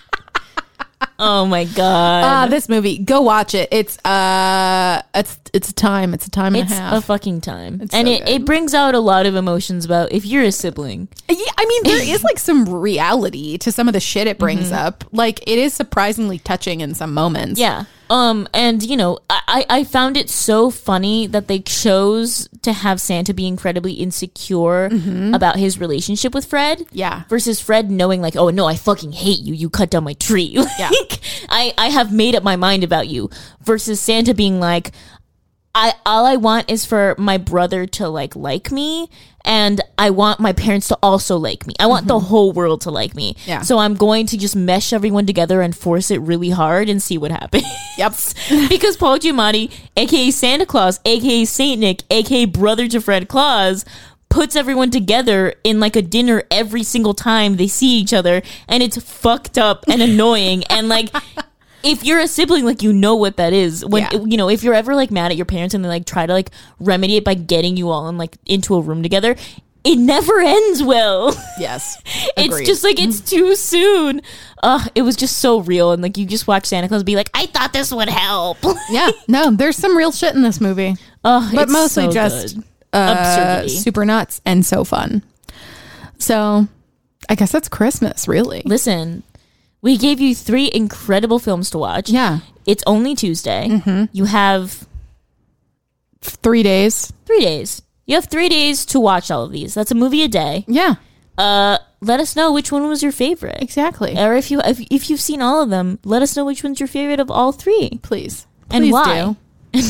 Speaker 2: Oh my god.
Speaker 1: This movie, go watch it. It's a time. It's a time and
Speaker 2: It's
Speaker 1: a half.
Speaker 2: a fucking time.
Speaker 1: It's
Speaker 2: And
Speaker 1: so
Speaker 2: it
Speaker 1: good.
Speaker 2: brings out a lot of emotions about if you're a sibling.
Speaker 1: Yeah, I mean, there is like some reality to some of the shit it brings up. Like, it is surprisingly touching in some moments.
Speaker 2: Yeah. And you know, I found it so funny that they chose to have Santa be incredibly insecure about his relationship with Fred.
Speaker 1: Yeah.
Speaker 2: Versus Fred knowing like, "Oh no, I fucking hate you. You cut down my tree." Like,
Speaker 1: Yeah.
Speaker 2: I have made up my mind about you. Versus Santa being like, all I want is for my brother to like me, and I want my parents to also like me. I want the whole world to like me.
Speaker 1: Yeah.
Speaker 2: So I'm going to just mesh everyone together and force it really hard and see what happens.
Speaker 1: Yep.
Speaker 2: Because Paul Giamatti, aka Santa Claus, aka Saint Nick, aka brother to Fred Claus, puts everyone together in like a dinner every single time they see each other, and it's fucked up and annoying and like. If you're a sibling, like, you know what that is. When you know, if you're ever like mad at your parents and they like try to like remedy it by getting you all in like into a room together, it never ends well.
Speaker 1: Yes.
Speaker 2: It's
Speaker 1: Agreed.
Speaker 2: just like it's too soon. It was just so real, and like you just watch Santa Claus be like, I thought this would help.
Speaker 1: Yeah. No, there's some real shit in this movie. But
Speaker 2: It's
Speaker 1: mostly
Speaker 2: so
Speaker 1: just
Speaker 2: good. Absurdity.
Speaker 1: super nuts and so fun. So I guess that's Christmas, really.
Speaker 2: Listen, we gave you 3 incredible films to watch.
Speaker 1: Yeah.
Speaker 2: It's only Tuesday. You have
Speaker 1: 3 days.
Speaker 2: 3 days. You have 3 days to watch all of these. That's a movie a day.
Speaker 1: Yeah.
Speaker 2: Let us know which one was your favorite.
Speaker 1: Exactly.
Speaker 2: Or if you've seen all of them, let us know which one's your favorite of all 3.
Speaker 1: Please.
Speaker 2: And
Speaker 1: Please
Speaker 2: why.
Speaker 1: do.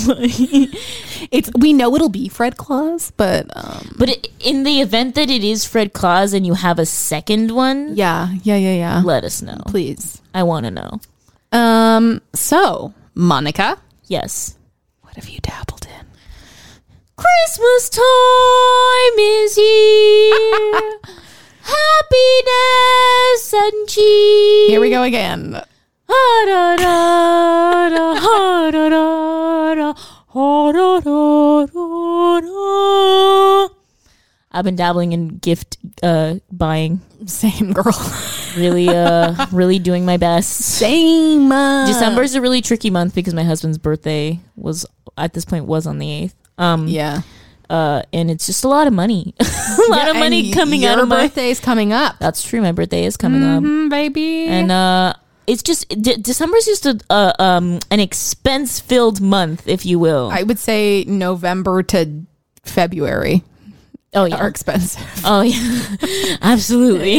Speaker 1: We know it'll be Fred Claus, but
Speaker 2: in the event that it is Fred Claus and you have a second one,
Speaker 1: yeah.
Speaker 2: let us know.
Speaker 1: Please.
Speaker 2: I want to know.
Speaker 1: So Monica,
Speaker 2: Yes.
Speaker 1: what have you dabbled in?
Speaker 2: Christmas time is here. Happiness and cheer.
Speaker 1: Here we go again.
Speaker 2: I've been dabbling in gift buying.
Speaker 1: Same, girl.
Speaker 2: Really doing my best.
Speaker 1: Same.
Speaker 2: December is a really tricky month because my husband's birthday was on the 8th.
Speaker 1: Yeah.
Speaker 2: And it's just a lot of money. a lot of money coming out of my
Speaker 1: Your birthday's coming up.
Speaker 2: That's true. My birthday is coming up.
Speaker 1: Baby.
Speaker 2: And it's just December is just an expense-filled month, if you will.
Speaker 1: I would say November to February
Speaker 2: Oh yeah,
Speaker 1: are expensive.
Speaker 2: Oh yeah, absolutely.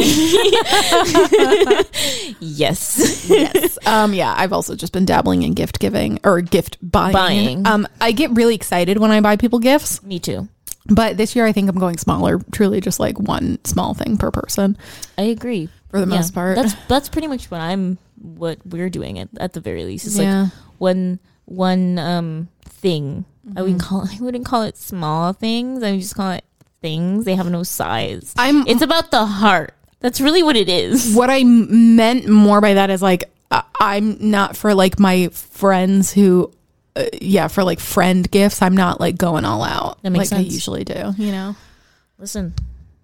Speaker 2: Yes.
Speaker 1: Yes. Yeah, I've also just been dabbling in gift giving or gift buying. I get really excited when I buy people gifts,
Speaker 2: Me too.
Speaker 1: but this year I think I'm going smaller, truly just like one small thing per person
Speaker 2: I agree.
Speaker 1: for the most part.
Speaker 2: That's pretty much what we're doing at the very least. It's
Speaker 1: Yeah.
Speaker 2: like one thing. I wouldn't call it small things. I would just call it things. They have no size. It's about the heart. That's really what it is.
Speaker 1: What I meant more by that is like I'm not for like my friends who for like friend gifts, I'm not like going all out
Speaker 2: That makes
Speaker 1: like I
Speaker 2: sense.
Speaker 1: usually do, you know.
Speaker 2: Listen.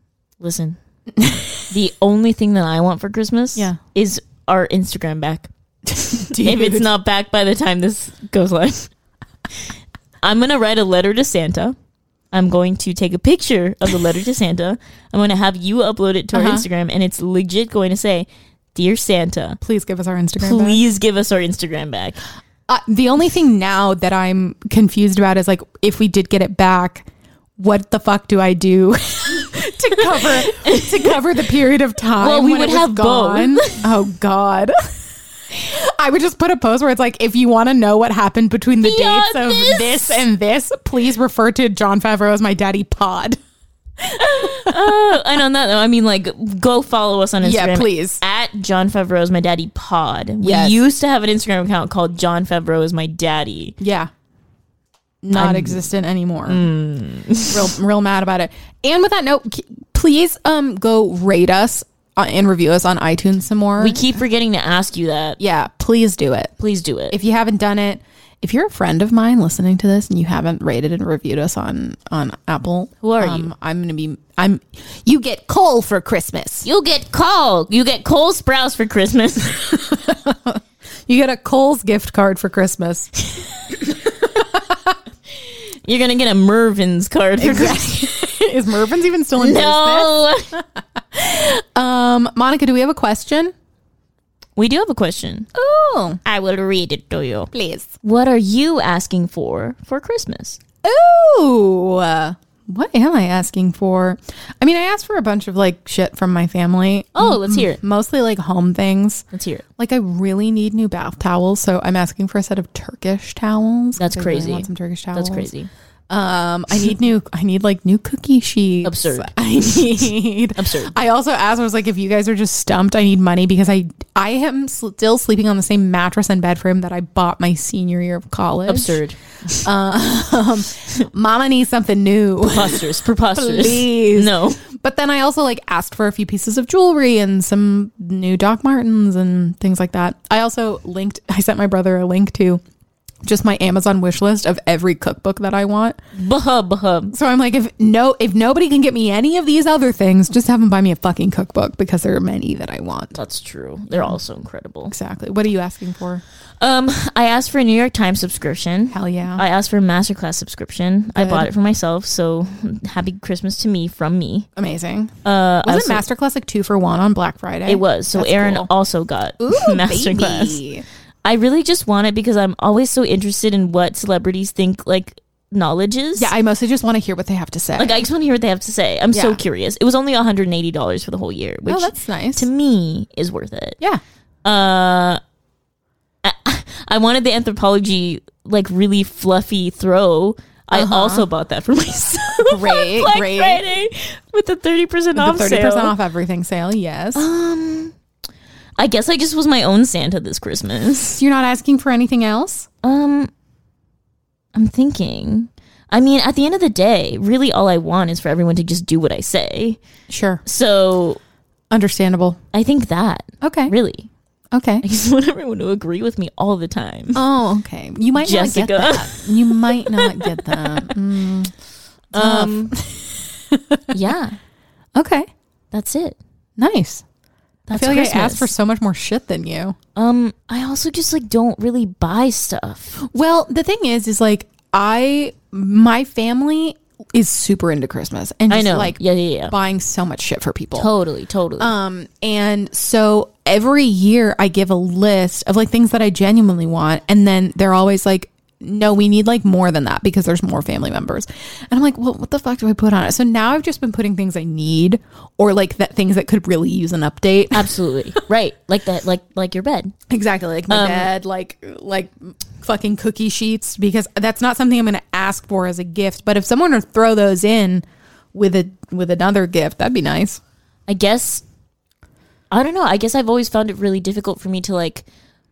Speaker 2: The only thing that I want for Christmas is our Instagram back. If it's not back by the time this goes live. I'm going to write a letter to Santa. I'm going to take a picture of the letter to Santa. I'm going to have you upload it to our Instagram, and it's legit going to say, Dear Santa,
Speaker 1: Please give us our Instagram back.
Speaker 2: please give us our Instagram back.
Speaker 1: The only thing now that I'm confused about is like, if we did get it back, what the fuck do I do to cover the period of time?
Speaker 2: Well, we
Speaker 1: when
Speaker 2: would
Speaker 1: it was
Speaker 2: have
Speaker 1: gone? Oh God. I would just put a post where it's like, if you want to know what happened between the dates of this and this, please refer to Jon Favreau's My Daddy Pod.
Speaker 2: And on that though, I mean, like, go follow us on Instagram.
Speaker 1: Yeah, please.
Speaker 2: At Jon Favreau's My Daddy Pod.
Speaker 1: Yes.
Speaker 2: We used to have an Instagram account called Jon Favreau is My Daddy.
Speaker 1: Yeah. Not existent anymore. Real mad about it. And with that note, please go rate us and review us on iTunes some more.
Speaker 2: We keep forgetting to ask you that.
Speaker 1: Yeah, please do it.
Speaker 2: Please do it.
Speaker 1: If you haven't done it, if you're a friend of mine listening to this and you haven't rated and reviewed us on Apple,
Speaker 2: Who are you?
Speaker 1: You get coal for Christmas.
Speaker 2: You'll get Cole. You get Cole Sprouse for Christmas.
Speaker 1: You get a Kohl's gift card for Christmas.
Speaker 2: You're going to get a Mervin's card for Christmas.
Speaker 1: Is Mervin's even still in business?
Speaker 2: No.
Speaker 1: Monica, do we have a question?
Speaker 2: We do have a question.
Speaker 1: Oh,
Speaker 2: I will read it to you.
Speaker 1: please.
Speaker 2: What are you asking for Christmas?
Speaker 1: Ooh, What am I asking for? I mean, I asked for a bunch of like shit from my family.
Speaker 2: Oh, let's hear it.
Speaker 1: Mostly like home things.
Speaker 2: Let's hear it.
Speaker 1: Like I really need new bath towels, so I'm asking for a set of Turkish towels.
Speaker 2: That's
Speaker 1: I
Speaker 2: crazy.
Speaker 1: Really want some Turkish towels.
Speaker 2: That's crazy.
Speaker 1: I need like new cookie sheets.
Speaker 2: Absurd.
Speaker 1: I need
Speaker 2: Absurd.
Speaker 1: I also asked, I was like, if you guys are just stumped, I need money because I am still sleeping on the same mattress and bed frame that I bought my senior year of college.
Speaker 2: Absurd.
Speaker 1: Mama needs something new.
Speaker 2: Preposterous.
Speaker 1: Please.
Speaker 2: No.
Speaker 1: But then I also like asked for a few pieces of jewelry and some new Doc Martens and things like that. I also I sent my brother a link to just my Amazon wish list of every cookbook that I want.
Speaker 2: Bahub.
Speaker 1: So I'm like, if nobody can get me any of these other things, just have them buy me a fucking cookbook because there are many that I want.
Speaker 2: That's true. They're all so incredible.
Speaker 1: Exactly. What are you asking for?
Speaker 2: I asked for a New York Times subscription.
Speaker 1: Hell yeah.
Speaker 2: I asked for a Masterclass subscription. I bought it for myself, so happy Christmas to me from me.
Speaker 1: Amazing. Was it Masterclass like 2 for 1 on Black Friday?
Speaker 2: It was. So
Speaker 1: That's
Speaker 2: Aaron
Speaker 1: cool.
Speaker 2: also got
Speaker 1: Ooh,
Speaker 2: Masterclass.
Speaker 1: baby.
Speaker 2: I really just want it because I'm always so interested in what celebrities think like knowledge is.
Speaker 1: Yeah, I mostly just want to hear what they have to say.
Speaker 2: Like I just want to hear what they have to say. I'm so
Speaker 1: Yeah.
Speaker 2: curious. It was only $180 for the whole year, which
Speaker 1: that's nice.
Speaker 2: to me is worth it.
Speaker 1: Yeah.
Speaker 2: I wanted the Anthropology like really fluffy throw. I also bought that for myself.
Speaker 1: Great,
Speaker 2: on Black
Speaker 1: great.
Speaker 2: Friday with the 30% off
Speaker 1: The 30%
Speaker 2: sale.
Speaker 1: off everything sale, yes.
Speaker 2: I guess I just was my own Santa this Christmas.
Speaker 1: You're not asking for anything else?
Speaker 2: I'm thinking. I mean, at the end of the day, really all I want is for everyone to just do what I say.
Speaker 1: Sure.
Speaker 2: So
Speaker 1: Understandable.
Speaker 2: I think that.
Speaker 1: Okay.
Speaker 2: Really.
Speaker 1: Okay.
Speaker 2: I just want everyone to agree with me all the time.
Speaker 1: Oh, okay. You might
Speaker 2: Jessica.
Speaker 1: not get that. You might not get that.
Speaker 2: Yeah.
Speaker 1: Okay.
Speaker 2: That's it.
Speaker 1: Nice.
Speaker 2: That's
Speaker 1: I feel like
Speaker 2: Christmas.
Speaker 1: I asked for so much more shit than you.
Speaker 2: I also just like don't really buy stuff.
Speaker 1: Well, the thing is like my family is super into Christmas and just
Speaker 2: I know.
Speaker 1: like
Speaker 2: Yeah.
Speaker 1: buying so much shit for people.
Speaker 2: Totally.
Speaker 1: And so every year I give a list of like things that I genuinely want. And then they're always like, no, we need like more than that because there's more family members. And I'm like, well, what the fuck do I put on it? So now I've just been putting things I need or like things that could really use an update.
Speaker 2: Absolutely. Right. Like that, like your bed.
Speaker 1: Exactly. Like my bed, like fucking cookie sheets, because that's not something I'm going to ask for as a gift. But if someone were to throw those in with another gift, that'd be nice.
Speaker 2: I guess, I don't know. I guess I've always found it really difficult for me to like,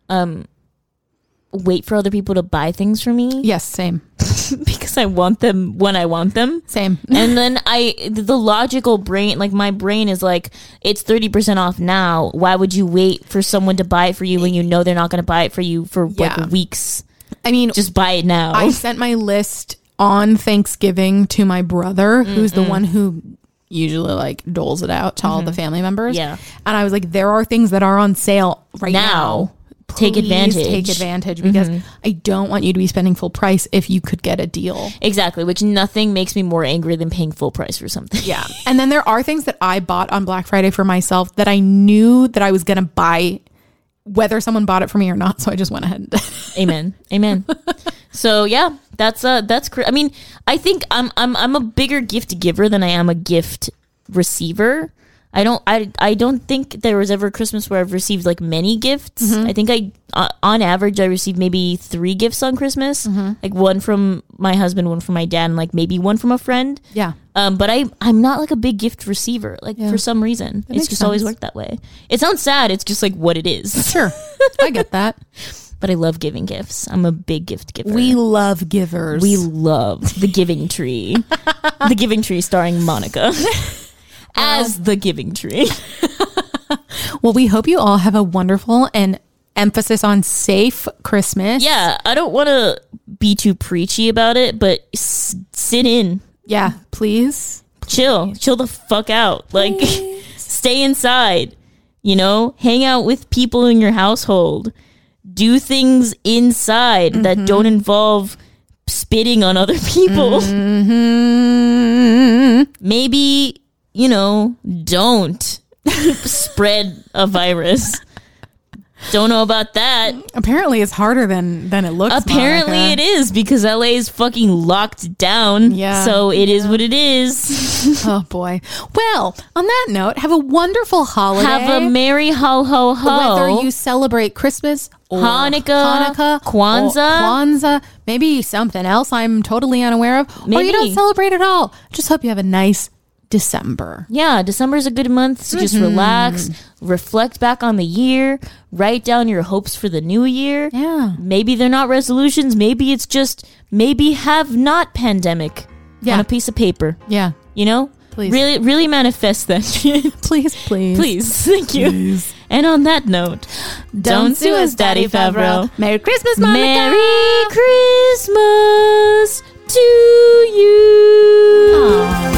Speaker 2: wait for other people to buy things for me.
Speaker 1: Yes. Same.
Speaker 2: Because I want them when I want them.
Speaker 1: Same.
Speaker 2: And then the logical brain, like my brain is like, it's 30% off now. Why would you wait for someone to buy it for you when you know they're not going to buy it for you for like weeks?
Speaker 1: I mean,
Speaker 2: Just buy it now.
Speaker 1: I sent my list on Thanksgiving to my brother, who's the one who usually like doles it out to all the family members.
Speaker 2: Yeah.
Speaker 1: And I was like, there are things that are on sale right now.
Speaker 2: Take
Speaker 1: Please
Speaker 2: advantage.
Speaker 1: Take advantage because I don't want you to be spending full price if you could get a deal.
Speaker 2: Exactly, which nothing makes me more angry than paying full price for something.
Speaker 1: Yeah. And then there are things that I bought on Black Friday for myself that I knew that I was going to buy whether someone bought it for me or not. So I just went ahead and did it.
Speaker 2: Amen. So yeah, that's I mean, I think I'm a bigger gift giver than I am a gift receiver. I don't think there was ever a Christmas where I've received like many gifts. I think on average I received maybe 3 gifts on Christmas, like one from my husband, one from my dad, and like maybe one from a friend.
Speaker 1: Yeah.
Speaker 2: But I'm not like a big gift receiver, like for some reason. It's
Speaker 1: makes
Speaker 2: just always
Speaker 1: sense.
Speaker 2: worked that way. It sounds sad. It's just like what it is.
Speaker 1: Sure. I get that.
Speaker 2: But I love giving gifts. I'm a big gift giver.
Speaker 1: We love givers.
Speaker 2: We love The Giving Tree. The Giving Tree starring Monica as The Giving Tree.
Speaker 1: Well, we hope you all have a wonderful and emphasis on safe Christmas.
Speaker 2: Yeah, I don't want to be too preachy about it, but sit in.
Speaker 1: Yeah, please.
Speaker 2: Chill the fuck out. Like, stay inside, hang out with people in your household, do things inside that don't involve spitting on other people. Maybe, don't spread a virus. Don't know about that.
Speaker 1: Apparently, it's harder than it looks.
Speaker 2: Apparently
Speaker 1: Monica.
Speaker 2: it is, because LA is fucking locked down.
Speaker 1: Yeah.
Speaker 2: So it is what it is.
Speaker 1: Oh boy. Well, on that note, have a wonderful holiday.
Speaker 2: Have a merry ho ho ho.
Speaker 1: Whether you celebrate Christmas or
Speaker 2: Hanukkah,
Speaker 1: Kwanzaa, maybe something else I'm totally unaware of, or
Speaker 2: Maybe.
Speaker 1: you don't celebrate at all. Just hope you have a nice December.
Speaker 2: Yeah, December is a good month, so just relax, reflect back on the year, write down your hopes for the new year.
Speaker 1: Yeah.
Speaker 2: Maybe they're not resolutions, maybe it's just, maybe have not pandemic on a piece of paper.
Speaker 1: Yeah.
Speaker 2: You know?
Speaker 1: Please.
Speaker 2: Really manifest that shit.
Speaker 1: Please.
Speaker 2: Please. Thank you. And on that note, don't sue us, Daddy Favreau.
Speaker 1: Merry Christmas, Monica.
Speaker 2: Merry Christmas to you.
Speaker 1: Aw.